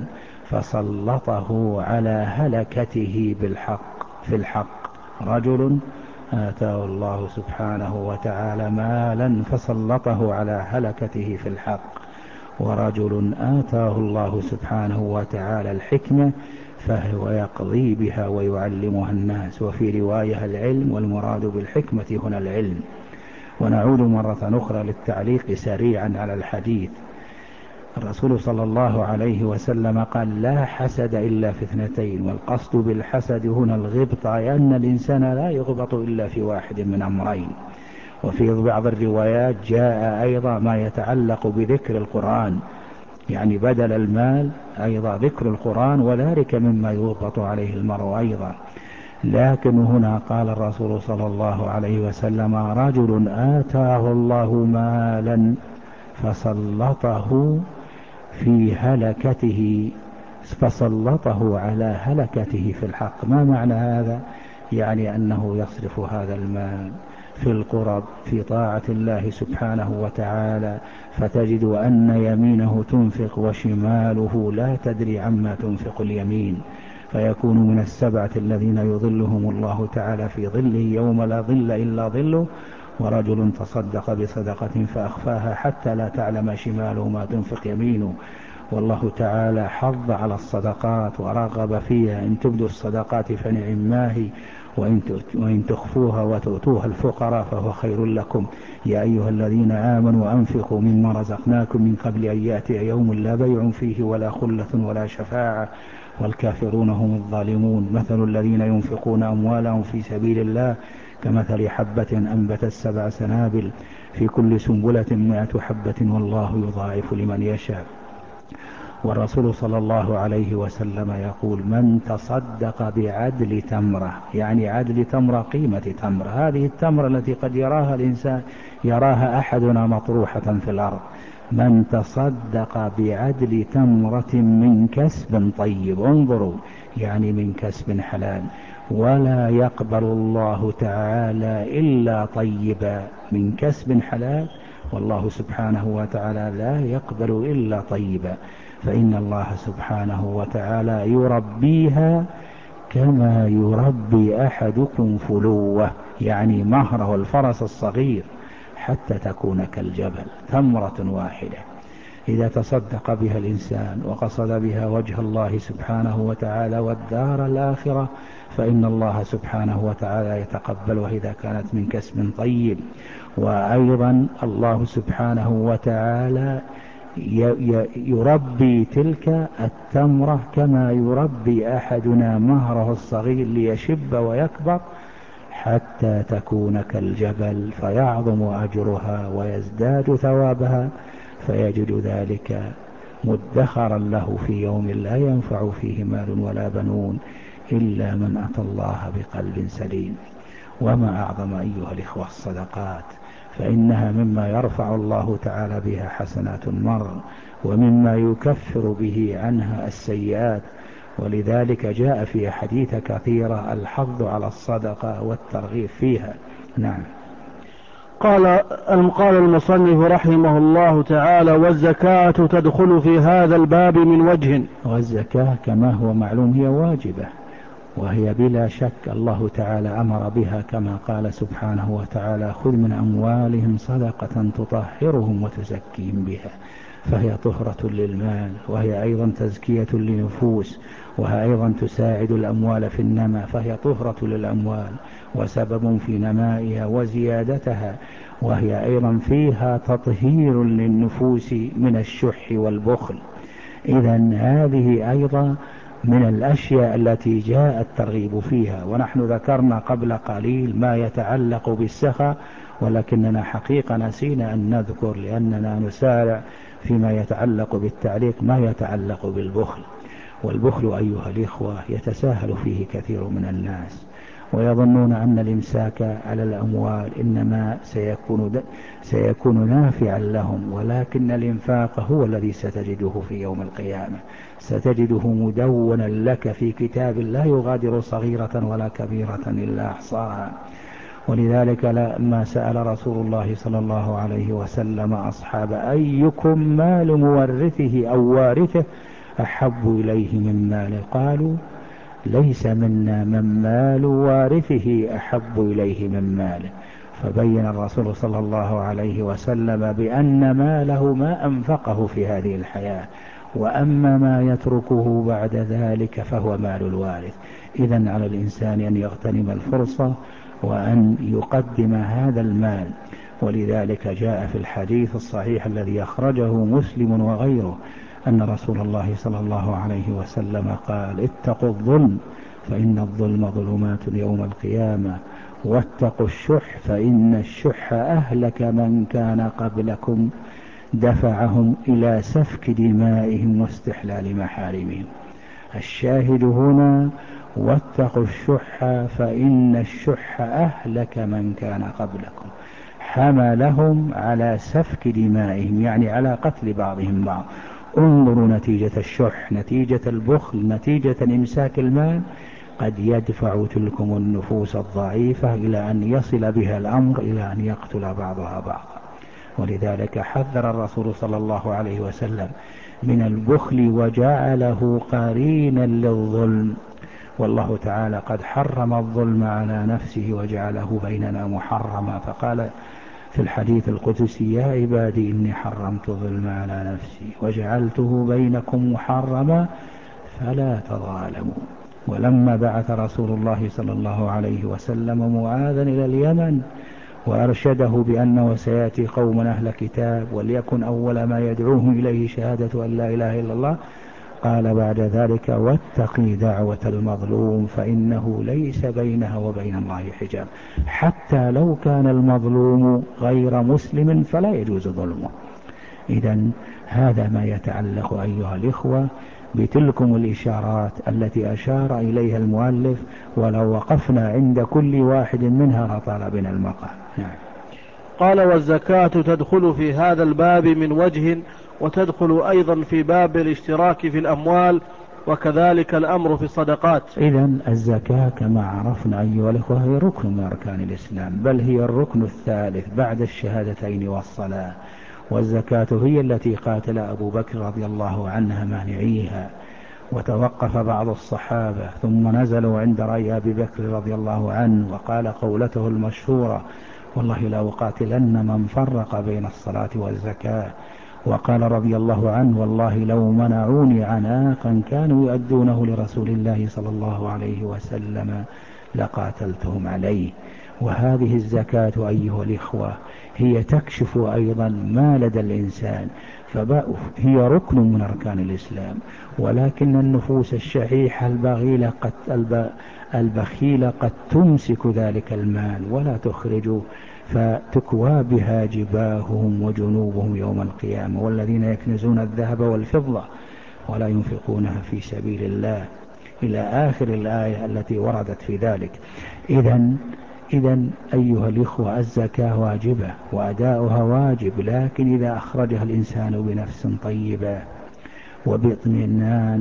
فسلطه على هلكته بالحق في الحق رجل آتاه الله سبحانه وتعالى مالا فسلطه على هلكته في الحق، ورجل آتاه الله سبحانه وتعالى الحكمة فهو يقضي بها ويعلمها الناس. وفي رواية العلم، والمراد بالحكمة هنا العلم. ونعود مرة أخرى للتعليق سريعا على الحديث. الرسول صلى الله عليه وسلم قال: لا حسد إلا في اثنتين، والقصد بالحسد هنا الغبطة، لأن الإنسان لا يغبط إلا في واحد من أمرين. وفي بعض الروايات جاء أيضا ما يتعلق بذكر القرآن، يعني بدل المال أيضا ذكر القرآن، وذلك مما يغبط عليه المرء أيضا. لكن هنا قال الرسول صلى الله عليه وسلم: رجل آتاه الله مالا فسلطه في هلكته فسلطه على هلكته في الحق. ما معنى هذا؟ يعني أنه يصرف هذا المال في القرب في طاعة الله سبحانه وتعالى، فتجد أن يمينه تنفق وشماله لا تدري عما تنفق اليمين، فيكون من السبعة الذين يظلهم الله تعالى في ظله يوم لا ظل إلا ظله. ورجل تصدق بصدقة فأخفاها حتى لا تعلم شماله ما تنفق يمينه. والله تعالى حض على الصدقات ورغب فيها: إن تبدوا الصدقات فنعم ما هي، وإن تخفوها وتؤتوها الفقراء فهو خير لكم. يا أيها الذين آمنوا أنفقوا مما رزقناكم من قبل أن يأتي يوم لا بيع فيه ولا خلة ولا شفاعة والكافرون هم الظالمون. مثل الذين ينفقون أموالهم في سبيل الله كمثل حبة أنبتت سبع سنابل في كل سنبلة مائة حبة والله يضاعف لمن يشاء. والرسول صلى الله عليه وسلم يقول: من تصدق بعدل تمرة، يعني عدل تمرة قيمة تمرة، هذه التمرة التي قد يراها الإنسان يراها أحدنا مطروحة في الأرض. من تصدق بعدل تمرة من كسب طيب، انظروا، يعني من كسب حلال، ولا يقبل الله تعالى إلا طيبا، من كسب حلال، والله سبحانه وتعالى لا يقبل إلا طيبا. فإن الله سبحانه وتعالى يربيها كما يربي أحدكم فلوه، يعني مهره الفرس الصغير، حتى تكون كالجبل، ثمرة واحدة إذا تصدق بها الإنسان وقصد بها وجه الله سبحانه وتعالى والدار الآخرة، فإن الله سبحانه وتعالى يتقبلها إذا كانت من كسب طيب. وأيضا الله سبحانه وتعالى يربي تلك التمرة كما يربي أحدنا مهره الصغير ليشب ويكبر حتى تكون كالجبل، فيعظم أجرها ويزداد ثوابها، فيجد ذلك مدخرا له في يوم لا ينفع فيه مال ولا بنون إلا من أتى الله بقلب سليم. وما أعظم أيها الإخوة الصدقات، فإنها مما يرفع الله تعالى بها حسنات المرء، ومما يكفر به عنها السيئات. ولذلك جاء في أحاديث كثيرة الحض على الصدقة والترغيب فيها. نعم. قال قال المصنف رحمه الله تعالى: والزكاة تدخل في هذا الباب من وجه. والزكاة كما هو معلوم هي واجبة، وهي بلا شك الله تعالى أمر بها كما قال سبحانه وتعالى: خذ من أموالهم صدقة تطهرهم وتزكيهم بها، فهي طهرة للمال، وهي أيضا تزكية للنفوس، وهي أيضا تساعد الأموال في النماء، فهي طهرة للأموال وسبب في نمائها وزيادتها، وهي أيضا فيها تطهير للنفوس من الشح والبخل. إذن هذه أيضا من الأشياء التي جاء الترغيب فيها. ونحن ذكرنا قبل قليل ما يتعلق بالسخاء، ولكننا حقيقة نسينا أن نذكر لأننا نسارع فيما يتعلق بالتعليق ما يتعلق بالبخل. والبخل أيها الإخوة يتساهل فيه كثير من الناس، ويظنون أن الإمساك على الأموال إنما سيكون, سيكون نافعا لهم، ولكن الإنفاق هو الذي ستجده في يوم القيامة، ستجده مدونا لك في كتاب لا يغادر صغيرة ولا كبيرة إلا أحصاها. ولذلك لما سأل رسول الله صلى الله عليه وسلم أصحاب: أيكم مال مورثه أو وارثه أحب إليه من ماله؟ قالوا: ليس منا من مال وارثه أحب إليه من ماله. فبين الرسول صلى الله عليه وسلم بأن ماله ما أنفقه في هذه الحياة، وأما ما يتركه بعد ذلك فهو مال الوارث. إذن على الإنسان أن يغتنم الفرصة وأن يقدم هذا المال. ولذلك جاء في الحديث الصحيح الذي أخرجه مسلم وغيره أن رسول الله صلى الله عليه وسلم قال: اتقوا الظلم فإن الظلم ظلمات يوم القيامة، واتقوا الشح فإن الشح أهلك من كان قبلكم، دفعهم إلى سفك دمائهم واستحلال محارمهم. الشاهد هنا: واتقوا الشح فإن الشح أهلك من كان قبلكم، حملهم على سفك دمائهم، يعني على قتل بعضهم بعض. انظروا نتيجة الشح، نتيجة البخل، نتيجة إمساك المال، قد يدفع تلكم النفوس الضعيفة إلى أن يصل بها الأمر إلى أن يقتل بعضها بعضا. ولذلك حذر الرسول صلى الله عليه وسلم من البخل وجعله قرينا للظلم. والله تعالى قد حرم الظلم على نفسه وجعله بيننا محرما، فقال في الحديث القدسي: يا عبادي إني حرمت الظلم على نفسي وجعلته بينكم محرما فلا تظالموا. ولما بعث رسول الله صلى الله عليه وسلم معاذا إلى اليمن وأرشده بأنه سيأتي قوم أهل كتاب وليكن أول ما يدعوهم إليه شهادة أن لا إله إلا الله، قال بعد ذلك: واتقي دعوة المظلوم فإنه ليس بينها وبين الله حجاب، حتى لو كان المظلوم غير مسلم فلا يجوز ظلمه. إذن هذا ما يتعلق أيها الإخوة بتلكم الإشارات التي أشار إليها المؤلف، ولو وقفنا عند كل واحد منها لطال بنا المقام. نعم. قال: والزكاة تدخل في هذا الباب من وجه، وتدخل أيضا في باب الاشتراك في الأموال، وكذلك الأمر في الصدقات. إذن الزكاة كما عرفنا أيها الأخوة هي ركن من أركان الإسلام، بل هي الركن الثالث بعد الشهادتين والصلاة. والزكاة هي التي قاتل أبو بكر رضي الله عنها مانعيها، وتوقف بعض الصحابة ثم نزلوا عند رأي أبي بكر رضي الله عنه وقال قولته المشهورة: والله لا أقاتلن من فرق بين الصلاة والزكاة. وقال رضي الله عنه: والله لو منعوني عناقا كانوا يؤدونه لرسول الله صلى الله عليه وسلم لقاتلتهم عليه. وهذه الزكاة أيها الإخوة هي تكشف أيضا ما لدى الإنسان، فهي ركن من أركان الإسلام، ولكن النفوس الشحيحة البخيلة قد, البخيلة قد تمسك ذلك المال ولا تخرجه، فتكوى بها جباههم وجنوبهم يوم القيامة. والذين يكنزون الذهب والفضة ولا ينفقونها في سبيل الله، إلى آخر الآية التي وردت في ذلك. إذن إذن أيها الإخوة الزكاة واجبة وأداؤها واجب، لكن إذا أخرجها الإنسان بنفس طيبة وباطمئنان،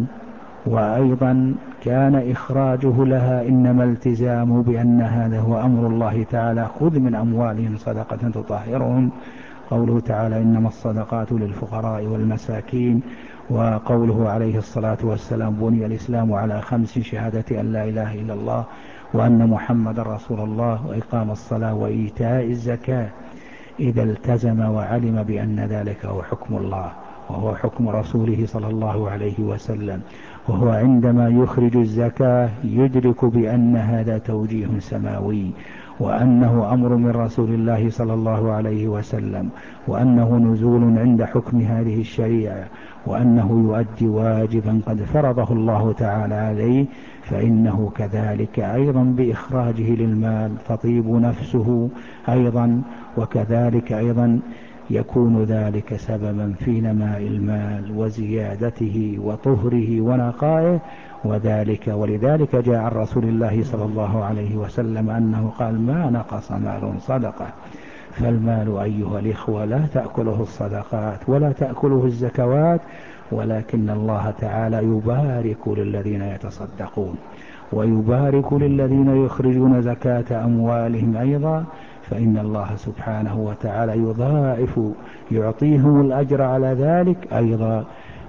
وأيضا كان إخراجه لها إنما التزام بأن هذا هو أمر الله تعالى: خذ من أموالهم صدقة تطهرهم. قوله تعالى: إنما الصدقات للفقراء والمساكين. وقوله عليه الصلاة والسلام: بني الإسلام على خمس: شهادة أن لا إله إلا الله وأن محمد رسول الله وإقام الصلاة وإيتاء الزكاة. إذا التزم وعلم بأن ذلك هو حكم الله وهو حكم رسوله صلى الله عليه وسلم، وهو عندما يخرج الزكاة يدرك بأن هذا توجيه سماوي، وأنه أمر من رسول الله صلى الله عليه وسلم، وأنه نزول عند حكم هذه الشريعة، وأنه يؤدي واجبا قد فرضه الله تعالى عليه، فإنه كذلك أيضا بإخراجه للمال تطيب نفسه أيضا، وكذلك أيضا يكون ذلك سببا في نماء المال وزيادته وطهره ونقائه. وذلك ولذلك جاء عن رسول الله صلى الله عليه وسلم أنه قال: ما نقص مال صدقة. فالمال أيها الإخوة لا تأكله الصدقات ولا تأكله الزكوات، ولكن الله تعالى يبارك للذين يتصدقون ويبارك للذين يخرجون زكاة أموالهم أيضا، فإن الله سبحانه وتعالى يضاعف يعطيهم الأجر على ذلك أيضا،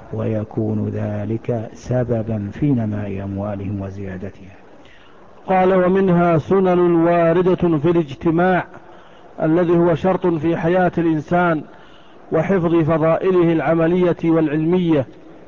ويكون ذلك سببا في نماء أموالهم وزيادتها. قال: ومنها سنن واردة في الاجتماع الذي هو شرط في حياة الإنسان وحفظ فضائله العملية والعلمية،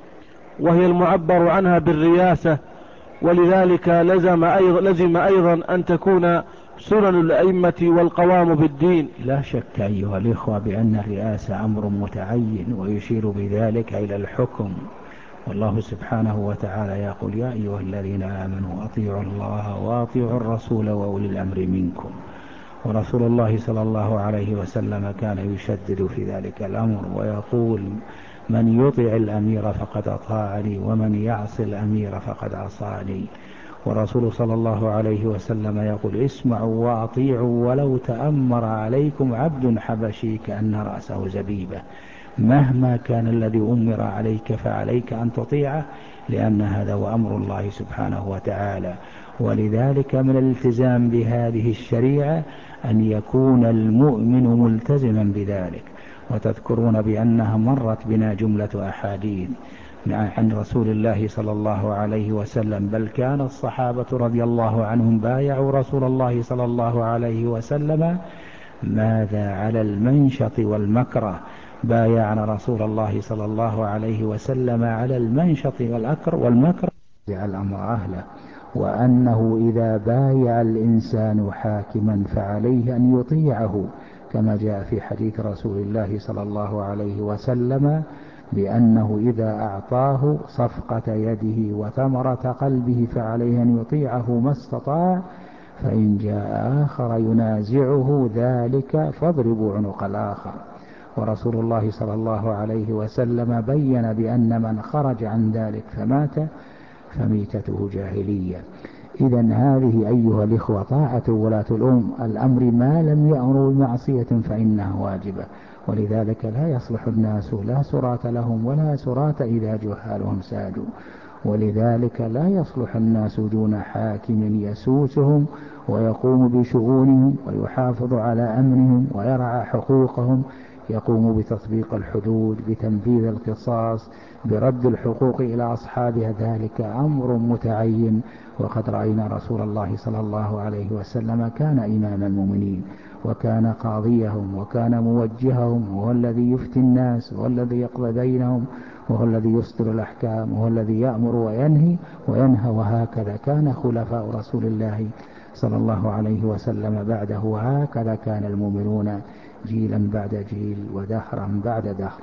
وهي المعبر عنها بالرياسة، ولذلك لزم أيضا, لزم أيضا أن تكون سنن الأئمة والقوام بالدين. لا شك أيها الإخوة بأن الرئاسة أمر متعين، ويشير بذلك إلى الحكم، والله سبحانه وتعالى يقول: يا أيها الذين آمنوا أطيعوا الله وأطيعوا الرسول وأولي الأمر منكم. ورسول الله صلى الله عليه وسلم كان يشدد في ذلك الأمر ويقول: من يطع الأمير فقد أطاعني ومن يعص الأمير فقد عصاني. ورسول صلى الله عليه وسلم يقول: اسمعوا وأطيعوا ولو تأمر عليكم عبد حبشي كأن رأسه زبيبة. مهما كان الذي أمر عليك فعليك أن تطيعه، لأن هذا هو أمر الله سبحانه وتعالى. ولذلك من الالتزام بهذه الشريعة أن يكون المؤمن ملتزما بذلك. وتذكرون بأنها مرت بنا جملة أحاديث عن رسول الله صلى الله عليه وسلم، بل كان الصحابة رضي الله عنهم بايعوا رسول الله صلى الله عليه وسلم ماذا على المنشط والمكره. بايعنا رسول الله صلى الله عليه وسلم على المنشط والأكر والمكره الأمر أهله، وأنه إذا بايع الإنسان حاكما فعليه أن يطيعه، كما جاء في حديث رسول الله صلى الله عليه وسلم بأنه إذا أعطاه صفقة يده وثمرة قلبه فعليه أن يطيعه ما استطاع، فإن جاء آخر ينازعه ذلك فاضربوا عنق الآخر. ورسول الله صلى الله عليه وسلم بين بأن من خرج عن ذلك فمات فميتته جاهلية. إذن هذه أيها الإخوة طاعة ولاة الأمر ما لم يأمروا بمعصية فإنها واجبة، ولذلك لا يصلح الناس لا سراة لهم ولا سراة إذا جهالهم سادوا. ولذلك لا يصلح الناس دون حاكم يسوسهم ويقوم بشؤونهم ويحافظ على أمنهم ويرعى حقوقهم، يقوم بتطبيق الحدود، بتنفيذ القصاص، برد الحقوق إلى أصحابها. ذلك أمر متعين، وقد رأينا رسول الله صلى الله عليه وسلم كان إمام المؤمنين وكان قاضيهم وكان موجههم، وهو الذي يفتي الناس وهو الذي يقضي بينهم وهو الذي يصدر الأحكام وهو الذي يأمر وينهي وينهى. وهكذا كان خلفاء رسول الله صلى الله عليه وسلم بعده، وهكذا كان المؤمنون جيلا بعد جيل ودهرا بعد دهر.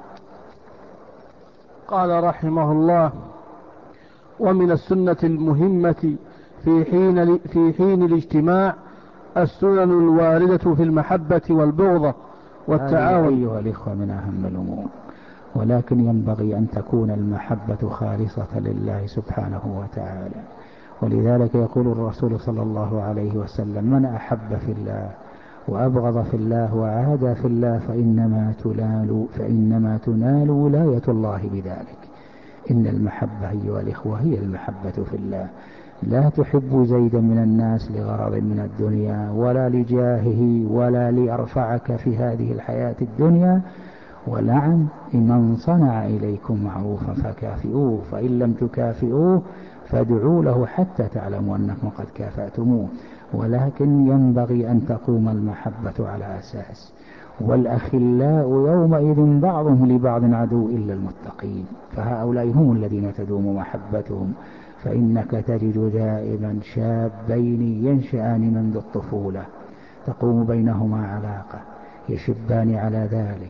قال رحمه الله: ومن السنة المهمة في حين, في حين الاجتماع السنن الواردة في المحبة والبغضة والتعاون. هذه أيها الإخوة من أهم الأمور، ولكن ينبغي أن تكون المحبة خالصة لله سبحانه وتعالى، ولذلك يقول الرسول صلى الله عليه وسلم: من أحب في الله وأبغض في الله وعاد في الله فإنما تنال, فإنما تنال ولاية الله بذلك. إن المحبة أيها الإخوة هي المحبة في الله. لا تحب زيدا من الناس لغرض من الدنيا ولا لجاهه ولا ليرفعك في هذه الحياة الدنيا. ولعن من صنع إليكم معروفا فكافئوه، فإن لم تكافئوه فادعوا له حتى تعلموا أنكم قد كافأتموه. ولكن ينبغي أن تقوم المحبة على أساس: والأخلاء يومئذ بعضهم لبعض عدو إلا المتقين، فهؤلاء هم الذين تدوم محبتهم. فإنك تجد دائما شابين ينشأان منذ الطفولة تقوم بينهما علاقة، يشبان على ذلك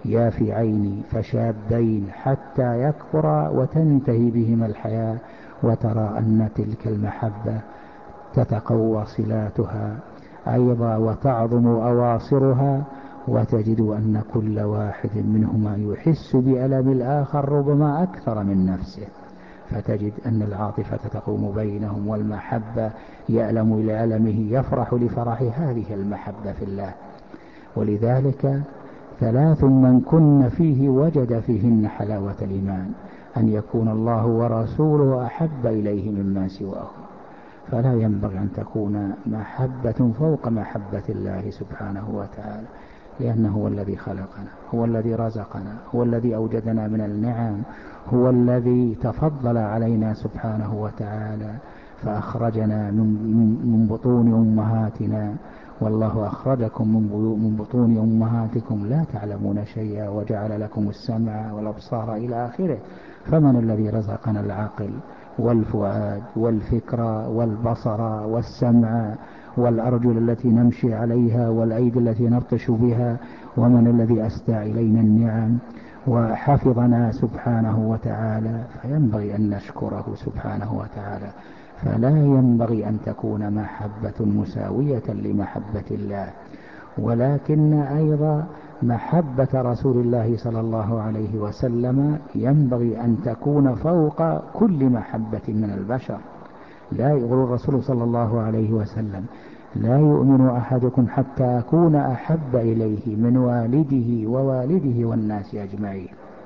يافعين فشابين حتى يكبرا وتنتهي بهما الحياة، وترى أن تلك المحبة تتقوى صلاتها أيضا وتعظم أواصرها، وتجد أن كل واحد منهما يحس بألم الآخر ربما أكثر من نفسه، فتجد أن العاطفة تقوم بينهم والمحبة يألم لألمه يفرح لفرح هذه المحبة في الله. ولذلك ثلاث من كن فيه وجد فيهن حلاوة الإيمان: أن يكون الله ورسوله أحب إليه مما سواه. فلا ينبغي أن تكون محبة فوق محبة الله سبحانه وتعالى، لأنه هو الذي خلقنا، هو الذي رزقنا، هو الذي أوجدنا من النعم، هو الذي تفضل علينا سبحانه وتعالى فأخرجنا من بطون أمهاتنا، والله أخرجكم من بطون أمهاتكم لا تعلمون شيئا وجعل لكم السمع والأبصار إلى آخره. فمن الذي رزقنا العقل والفؤاد والفكر والبصر والسمع والأرجل التي نمشي عليها والأيدي التي نبطش بها؟ ومن الذي أسدى إلينا النعم وحفظنا سبحانه وتعالى؟ فينبغي أن نشكره سبحانه وتعالى. فلا ينبغي أن تكون محبة مساوية لمحبة الله، ولكن أيضا محبة رسول الله صلى الله عليه وسلم ينبغي أن تكون فوق كل محبة من البشر. لا يقول الرسول صلى الله عليه وسلم: لا يؤمن أحدكم حتى أكون أحب إليه من والده ووالده والناس أجمعين.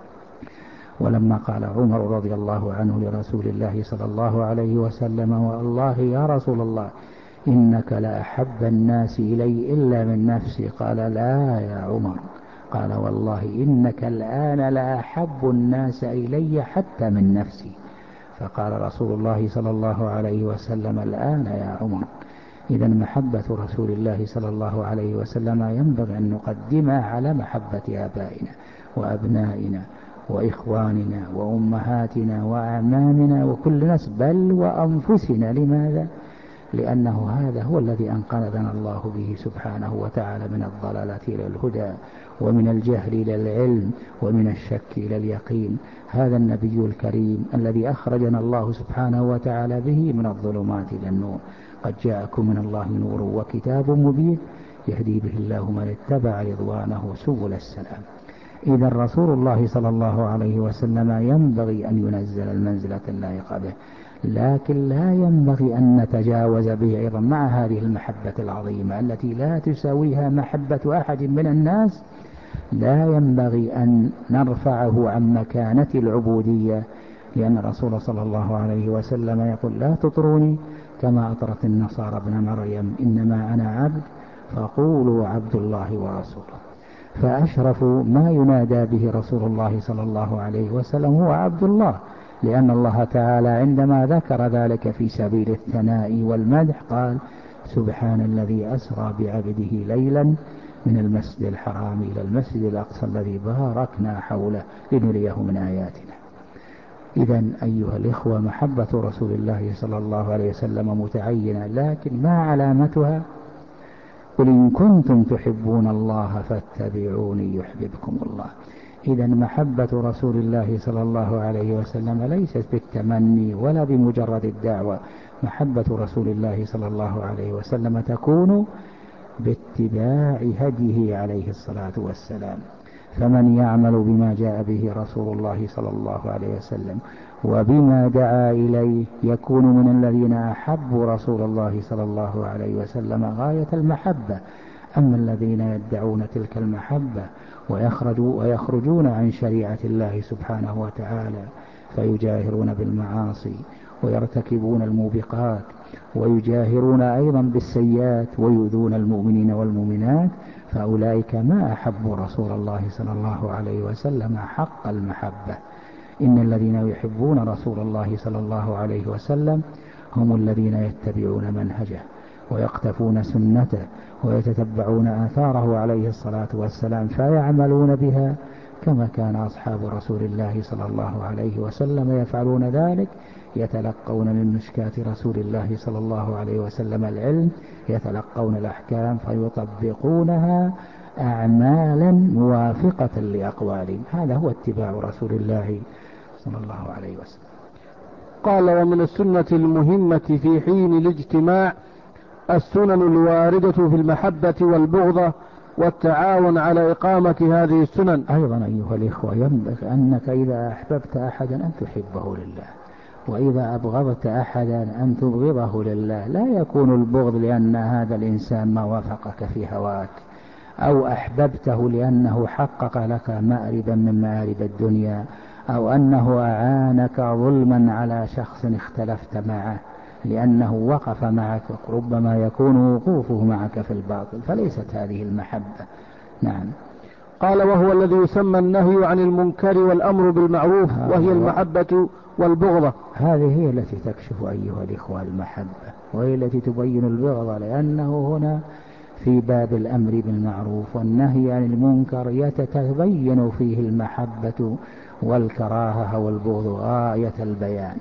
ولما قال عمر رضي الله عنه لرسول الله صلى الله عليه وسلم: والله يا رسول الله إنك لأحب الناس إلي إلا من نفسي، قال: لا يا عمر، قال: والله إنك الآن لأحب الناس إلي حتى من نفسي. فقال رسول الله صلى الله عليه وسلم: الآن يا عمر. إذا محبة رسول الله صلى الله عليه وسلم ينبغي أن نقدمها على محبة آبائنا وأبنائنا وإخواننا وأمهاتنا وأعمامنا وكل ناس، بل وأنفسنا. لماذا؟ لأنه هذا هو الذي أنقذنا الله به سبحانه وتعالى من الضلالة إلى الهدى، ومن الجهل إلى العلم، ومن الشك إلى اليقين. هذا النبي الكريم الذي أخرجنا الله سبحانه وتعالى به من الظلمات إلى النور. قد جاءكم من الله نور وكتاب مبين يهدي به الله من اتبع رضوانه سبل السلام. إذا رسول الله صلى الله عليه وسلم ينبغي أن ينزل المنزلة اللائقة به، لكن لا ينبغي أن نتجاوز به أيضا مع هذه المحبة العظيمة التي لا تساويها محبة أحد من الناس. لا ينبغي أن نرفعه عن مكانة العبودية، لأن الرسول صلى الله عليه وسلم يقول: لا تطروني كما أطرت النصارى ابن مريم، إنما أنا عبد فقولوا عبد الله ورسوله. فأشرف ما ينادى به رسول الله صلى الله عليه وسلم هو عبد الله، لأن الله تعالى عندما ذكر ذلك في سبيل الثناء والمدح قال: سبحان الذي أسرى بعبده ليلا من المسجد الحرام إلى المسجد الأقصى الذي باركنا حوله لنريه من آياتنا. إذا أيها الإخوة، محبة رسول الله صلى الله عليه وسلم متعينة، لكن ما علامتها؟ قل إن كنتم تحبون الله فاتبعوني يحببكم الله. إذا محبة رسول الله صلى الله عليه وسلم ليست بالتمني ولا بمجرد الدعوة. محبة رسول الله صلى الله عليه وسلم تكون باتباع هديه عليه الصلاة والسلام. فمن يعمل بما جاء به رسول الله صلى الله عليه وسلم وبما دعا إليه يكون من الذين أحبوا رسول الله صلى الله عليه وسلم غاية المحبة. أما الذين يدعون تلك المحبة ويخرجون عن شريعة الله سبحانه وتعالى فيجاهرون بالمعاصي ويرتكبون الموبقات ويجاهرون أيضا بالسيئات ويؤذون المؤمنين والمؤمنات، فأولئك ما أحبوا رسول الله صلى الله عليه وسلم حق المحبة. إن الذين يحبون رسول الله صلى الله عليه وسلم هم الذين يتبعون منهجه ويقتفون سنته ويتتبعون آثاره عليه الصلاة والسلام فيعملون بها كما كان أصحاب رسول الله صلى الله عليه وسلم يفعلون ذلك، يتلقون من مشكاة رسول الله صلى الله عليه وسلم العلم، يتلقون الأحكام فيطبقونها أعمالا موافقة لأقوالهم. هذا هو اتباع رسول الله صلى الله عليه وسلم. قال: ومن السنة المهمة في حين الاجتماع السنن الواردة في المحبة والبغضة والتعاون على إقامة هذه السنن. أيضا أيها الإخوة ينبغي أنك إذا أحببت أحدا أن تحبه لله، وإذا أبغضت أحدا أن تبغضه لله. لا يكون البغض لأن هذا الإنسان ما وافقك في هواك، أو أحببته لأنه حقق لك مأربا من مآرب الدنيا، أو أنه أعانك ظلما على شخص اختلفت معه لأنه وقف معك، ربما يكون وقوفه معك في الباطل، فليست هذه المحبة. نعم. قال: وهو الذي يسمى النهي عن المنكر والأمر بالمعروف، وهي المحبة والبغضة. هذه هي التي تكشف أيها الإخوة المحبة، وهي التي تبين البغضة، لأنه هنا في باب الأمر بالمعروف والنهي عن المنكر يتبين فيه المحبة والكراهة والبغض غاية البيان.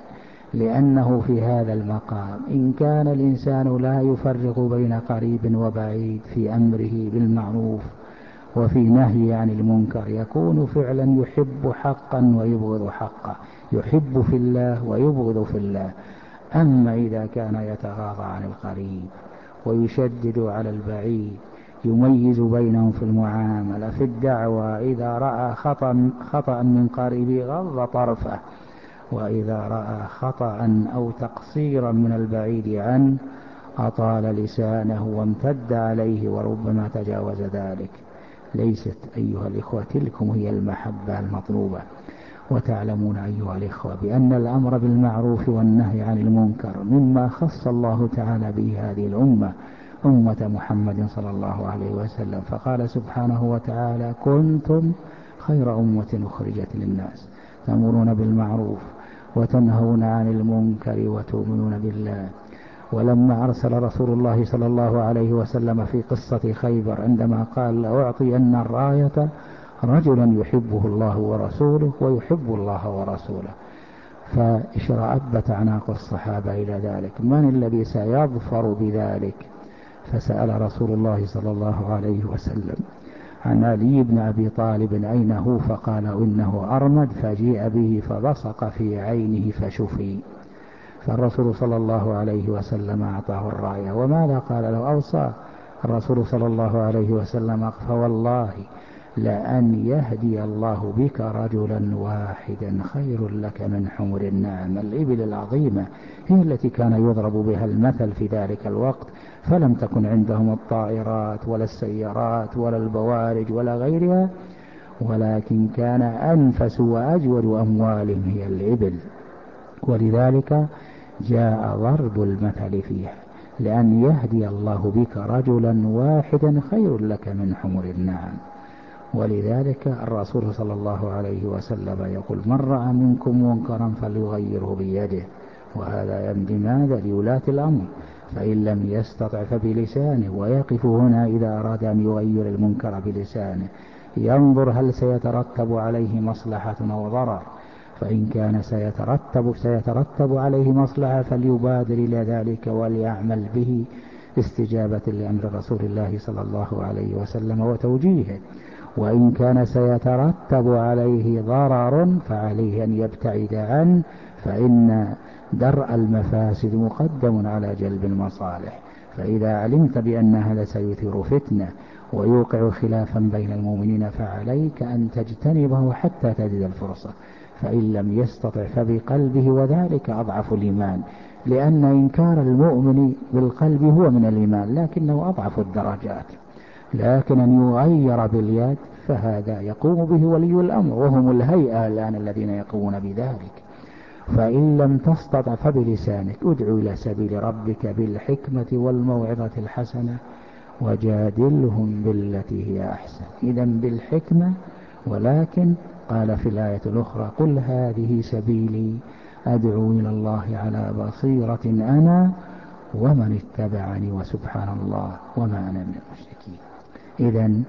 لأنه في هذا المقام إن كان الإنسان لا يفرق بين قريب وبعيد في أمره بالمعروف وفي نهي عن المنكر يكون فعلا يحب حقا ويبغض حقا، يحب في الله ويبغض في الله. أما إذا كان يتغاضى عن القريب ويشدد على البعيد، يميز بينهم في المعاملة في الدعوة، إذا رأى خطأ, خطأ من قريبه غض طرفه، وإذا رأى خطأ أو تقصيرا من البعيد عنه أطال لسانه وامتد عليه وربما تجاوز ذلك. ليست أيها الإخوة تلكم هي المحبة المطلوبة. وتعلمون أيها الإخوة بأن الأمر بالمعروف والنهي عن المنكر مما خص الله تعالى به هذه الأمة، أمة محمد صلى الله عليه وسلم، فقال سبحانه وتعالى: كنتم خير أمة أخرجت للناس تأمرون بالمعروف وتنهون عن المنكر وتؤمنون بالله. ولما أرسل رسول الله صلى الله عليه وسلم في قصة خيبر عندما قال: لأعطين الراية رجلا يحبه الله ورسوله ويحب الله ورسوله، فاشرأبت أعناق الصحابة إلى ذلك، من الذي سيظفر بذلك؟ فسأل رسول الله صلى الله عليه وسلم عن علي بن أبي طالب أين هو؟ فقال: إنه أرمد، فجيء به فبصق في عينه فشفي. فالرسول صلى الله عليه وسلم أعطاه الراية. وماذا قال له؟ أوصى الرسول صلى الله عليه وسلم: فوالله لأن يهدي الله بك رجلا واحدا خير لك من حمر النعم. الإبل العظيمة هي التي كان يضرب بها المثل في ذلك الوقت، فلم تكن عندهم الطائرات ولا السيارات ولا البوارج ولا غيرها، ولكن كان أنفس وأجود أموالهم هي الإبل، ولذلك جاء ضرب المثل فيها: لأن يهدي الله بك رجلا واحدا خير لك من حمر النعم. ولذلك الرسول صلى الله عليه وسلم يقول: من رأى منكم منكرا فليغيره بيده، وهذا يمضي ماذا؟ لولاة الأمر، فإن لم يستطع فبلسانه. ويقف هنا إذا أراد أن يغير المنكر بلسانه ينظر هل سيترتب عليه مصلحة أو ضرر، فإن كان سيترتب سيترتب عليه مصلحة فليبادر إلى ذلك وليعمل به استجابة لأمر رسول الله صلى الله عليه وسلم وتوجيهه. وإن كان سيترتب عليه ضرر فعليه أن يبتعد عنه، فإن درء المفاسد مقدم على جلب المصالح. فإذا علمت بأن هذا سيثير فتنة ويوقع خلافا بين المؤمنين، فعليك أن تجتنبه حتى تجد الفرصة. فإن لم يستطع فبقلبه، وذلك أضعف الإيمان، لأن إنكار المؤمن بالقلب هو من الإيمان لكنه أضعف الدرجات. لكن أن يغير باليد فهذا يقوم به ولي الأمر، وهم الهيئة الآن الذين يقومون بذلك. فإن لم تستطع فبلسانك، ادعو إلى سبيل ربك بالحكمة والموعظة الحسنة وجادلهم بالتي هي أحسن. إذن بالحكمة، ولكن قال في الآية الأخرى: قل هذه سبيلي أدعو إلى الله على بصيرة أنا ومن اتبعني وسبحان الله وما أنا من المشركين. إذن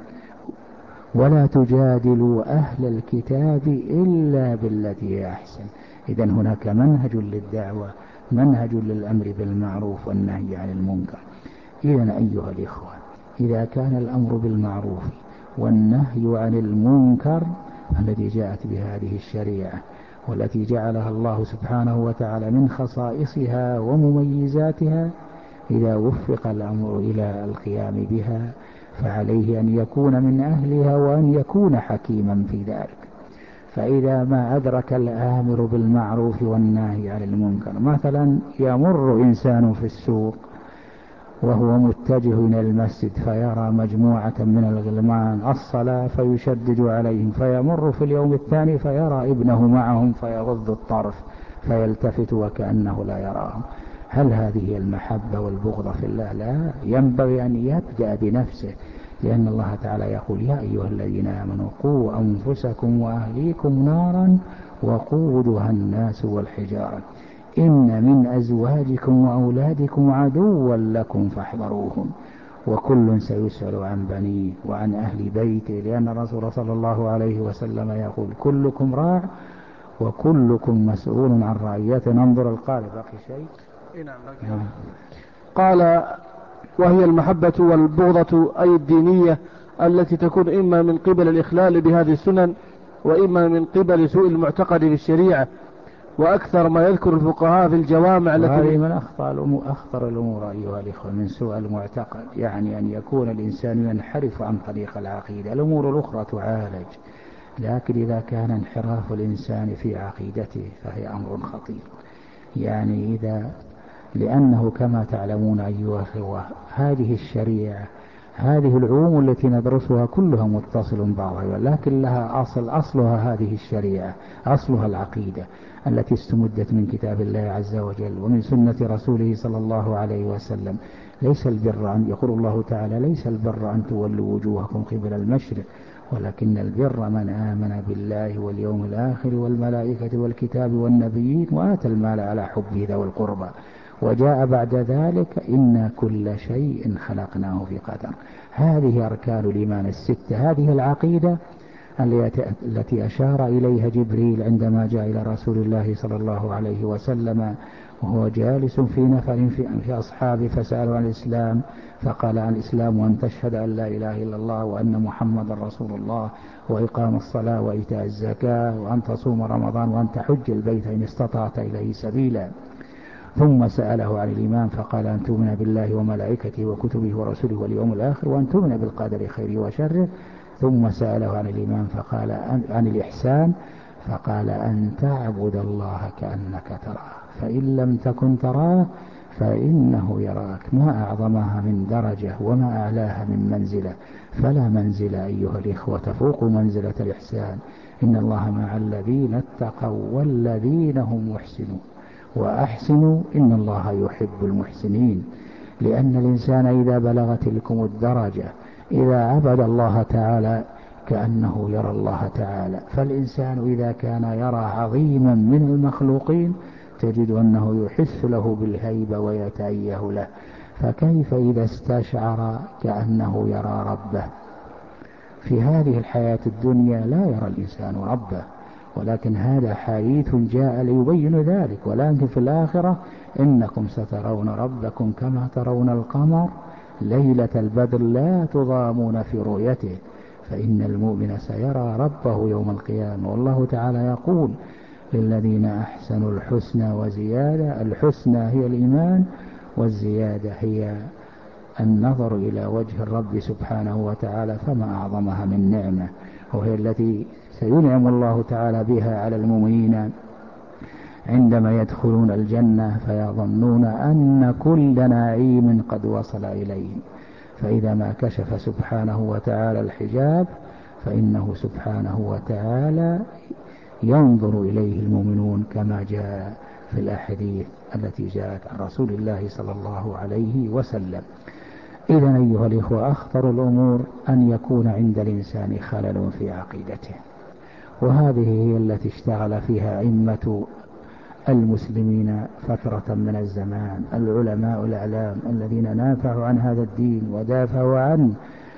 ولا تجادلوا أهل الكتاب إلا بالتي هي أحسن. إذن هناك منهج للدعوة، منهج للأمر بالمعروف والنهي عن المنكر. إذن أيها الإخوة، إذا كان الأمر بالمعروف والنهي عن المنكر الذي جاءت بهذه الشريعة والتي جعلها الله سبحانه وتعالى من خصائصها ومميزاتها، إذا وفق الأمر إلى القيام بها فعليه أن يكون من أهلها وأن يكون حكيما في ذلك. فإذا ما أدرك الآمر بالمعروف والنهي عن المنكر، مثلا يمر إنسان في السوق وهو متجه إلى المسجد فيرى مجموعة من الغلمان الصلاة فيشدد عليهم، فيمر في اليوم الثاني فيرى ابنه معهم فيغض الطرف فيلتفت وكأنه لا يراهم. هل هذه المحبة والبغضة في الله؟ لا، ينبغي أن يبدأ بنفسه، لأن الله تعالى يقول: يا أيها الذين آمنوا قوا أنفسكم وأهليكم نارا وقودها الناس والحجارة إن من أزواجكم وأولادكم عدوا لكم فاحذروهم وكل سيسأل عن بنيه وعن أهل بيته، لأن الرسول صلى الله عليه وسلم يقول: كلكم راع وكلكم مسؤول عن رعيته. ننظر القارئ باقي شيء. نعم. قال: وهي المحبة والبغضة أي الدينية التي تكون إما من قبل الإخلال بهذه السنن وإما من قبل سوء المعتقد في الشريعة. وأكثر ما يذكر الفقهاء في الجوامع التي وهذه من أخطر الأمور, أخطر الأمور أيها الإخوة، من سوء المعتقد، يعني أن يكون الإنسان ينحرف عن طريق العقيدة. الأمور الأخرى تعالج، لكن إذا كان انحراف الإنسان في عقيدته فهي أمر خطير. يعني إذا لأنه كما تعلمون أيها الإخوة، هذه الشريعة، هذه العلوم التي ندرسها كلها متصل بعضها، لكن لها أصل، أصلها هذه الشريعة، أصلها العقيدة التي استمدت من كتاب الله عز وجل ومن سنة رسوله صلى الله عليه وسلم. ليس البر أن يقول الله تعالى: ليس البر أن تولوا وجوهكم قبل المشرق ولكن البر من آمن بالله واليوم الآخر والملائكة والكتاب والنبيين وآتى المال على حبه ذوي القربى. وجاء بعد ذلك: إن كل شيء خلقناه في قدر. هذه أركان الإيمان الستة، هذه العقيدة التي أشار إليها جبريل عندما جاء إلى رسول الله صلى الله عليه وسلم وهو جالس في نفر في أصحابه فسألوا عن الإسلام، فقال: عن الإسلام وأن تشهد أن لا إله إلا الله وأن محمد رسول الله وإقام الصلاة وإيتاء الزكاة وأن تصوم رمضان وأن تحج البيت إن استطعت إليه سبيلا. ثم سأله عن الإيمان فقال: أن تؤمن بالله وملائكته وكتبه ورسله واليوم الآخر وأن تؤمن بالقدر خيره وشره. ثم سأله عن الإيمان فقال: عن الإحسان فقال: أن تعبد الله كأنك تراه فإن لم تكن تراه فإنه يراك. ما أعظمها من درجة وما أعلاها من منزلة. فلا منزل أيها الإخوة تفوق منزلة الإحسان. إن الله مع الذين اتقوا والذين هم محسنون وأحسنوا إن الله يحب المحسنين. لأن الإنسان إذا بلغ تلكم الدرجة، إذا عبد الله تعالى كأنه يرى الله تعالى. فالإنسان إذا كان يرى عظيما من المخلوقين تجد أنه يحس له بالهيبة ويتأيه له، فكيف إذا استشعر كأنه يرى ربه؟ في هذه الحياة الدنيا لا يرى الإنسان ربه، ولكن هذا حديث جاء ليبين ذلك. ولكن في الآخرة: إنكم سترون ربكم كما ترون القمر ليلة البدر لا تضامون في رؤيته. فإن المؤمن سيرى ربه يوم القيامة. والله تعالى يقول: للذين أحسنوا الحسنى وزيادة. الحسنى هي الإيمان والزيادة هي النظر إلى وجه الرب سبحانه وتعالى، فما أعظمها من نعمة، وهي التي سينعم الله تعالى بها على المؤمنين عندما يدخلون الجنة فيظنون أن كل نعيم قد وصل إليهم، فإذا ما كشف سبحانه وتعالى الحجاب فإنه سبحانه وتعالى ينظر إليه المؤمنون كما جاء في الأحاديث التي جاءت عن رسول الله صلى الله عليه وسلم. إذن أيها الإخوة، أخطر الأمور أن يكون عند الإنسان خلل في عقيدته، وهذه هي التي اشتغل فيها أئمة المسلمين فترة من الزمان، العلماء الأعلام الذين نافعوا عن هذا الدين ودافعوا عنه،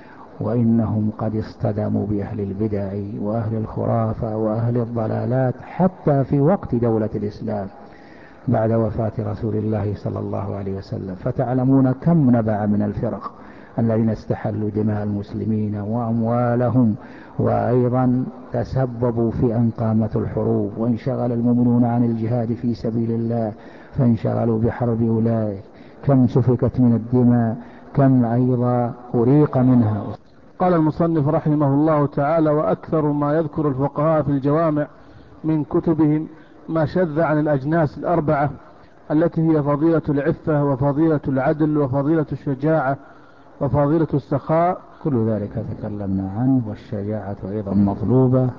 وإنهم قد اصطدموا بأهل البدع وأهل الخرافة وأهل الضلالات حتى في وقت دولة الإسلام بعد وفاة رسول الله صلى الله عليه وسلم. فتعلمون كم نبع من الفرق الذين استحلوا دماء المسلمين وأموالهم، وأيضا تسببوا في أن قامت الحروب وانشغل المؤمنون عن الجهاد في سبيل الله فانشغلوا بحرب أولئك. كم سفكت من الدماء، كم أيضا أريق منها. قال المصنف رحمه الله تعالى: وأكثر ما يذكر الفقهاء في الجوامع من كتبهم ما شذ عن الأجناس الأربعة التي هي فضيلة العفة وفضيلة العدل وفضيلة الشجاعة وفضيلة السخاء. كل ذلك تكلمنا عنه، والشجاعة أيضا مطلوبة،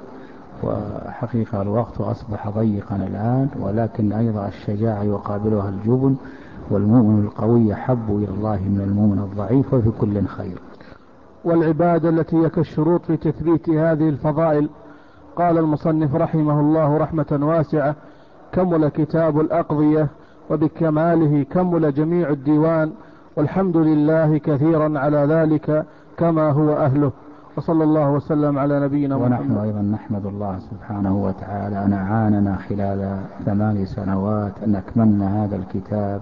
وحقيقة الوقت أصبح ضيقا الآن، ولكن أيضا الشجاعة يقابلها الجبن، والمؤمن القوي حب إلى الله من المؤمن الضعيف، وفي كل خير. والعبادة التي هي كالشروط في تثبيت هذه الفضائل. قال المصنف رحمه الله رحمة واسعة: كمل كتاب الأقضية وبكماله كمل جميع الديوان، والحمد لله كثيرا على ذلك كما هو أهله. وصلى الله وسلم على نبينا محمد. ونحن أيضا نحمد الله سبحانه وتعالى أن أعاننا خلال ثمان سنوات أن أكملنا هذا الكتاب،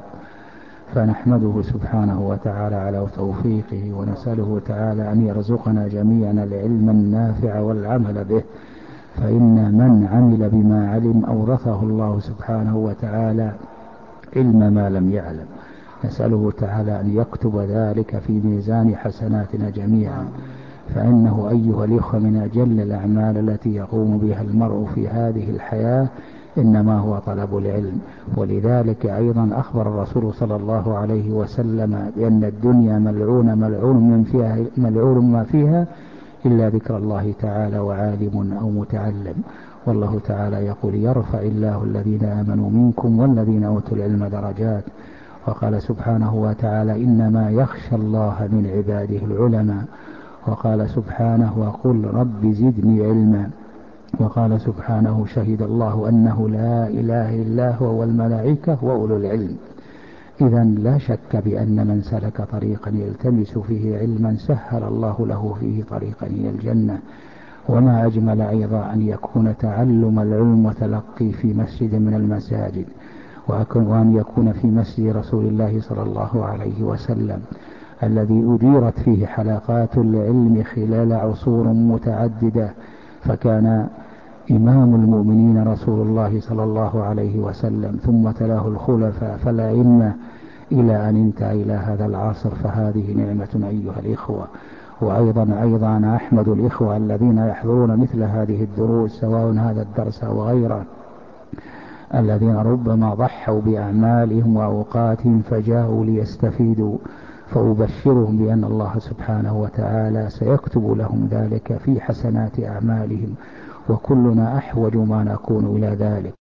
فنحمده سبحانه وتعالى على توفيقه، ونسأله تعالى أن يرزقنا جميعا العلم النافع والعمل به، فإن من عمل بما علم أورثه الله سبحانه وتعالى علم ما لم يعلم. نسأله تعالى أن يكتب ذلك في ميزان حسناتنا جميعا، فإنه أيها الإخوة من أجل الأعمال التي يقوم بها المرء في هذه الحياة إنما هو طلب العلم. ولذلك أيضا أخبر الرسول صلى الله عليه وسلم بأن الدنيا ملعونة ملعون من فيها ملعون ما فيها إلا ذكر الله تعالى وعالم أو متعلم. والله تعالى يقول: يرفع الله الذين آمنوا منكم والذين أوتوا العلم درجات. وقال سبحانه وتعالى: إنما يخشى الله من عباده العلماء. وقال سبحانه: وقل رب زدني علما. وقال سبحانه: شهد الله أنه لا إله إلا هو والملائكة وأولو العلم. إذن لا شك بأن من سلك طريقا يلتمس فيه علما سهل الله له فيه طريقا إلى الجنة. وما أجمل أيضا أن يكون تعلم العلم وتلقي في مسجد من المساجد، وأن يكون في مسجد رسول الله صلى الله عليه وسلم الذي أديرت فيه حلقات العلم خلال عصور متعددة، فكان إمام المؤمنين رسول الله صلى الله عليه وسلم، ثم تلاه الخلفاء فالأئمة إلى أن انتهى إلى هذا العصر. فهذه نعمة أيها الإخوة. وأيضا أيضا أحمد الإخوة الذين يحضرون مثل هذه الدروس، سواء هذا الدرس أو غيره، الذين ربما ضحوا بأعمالهم وأوقاتهم فجاءوا ليستفيدوا، فأبشرهم بأن الله سبحانه وتعالى سيكتب لهم ذلك في حسنات أعمالهم، وكلنا أحوج ما نكون إلى ذلك.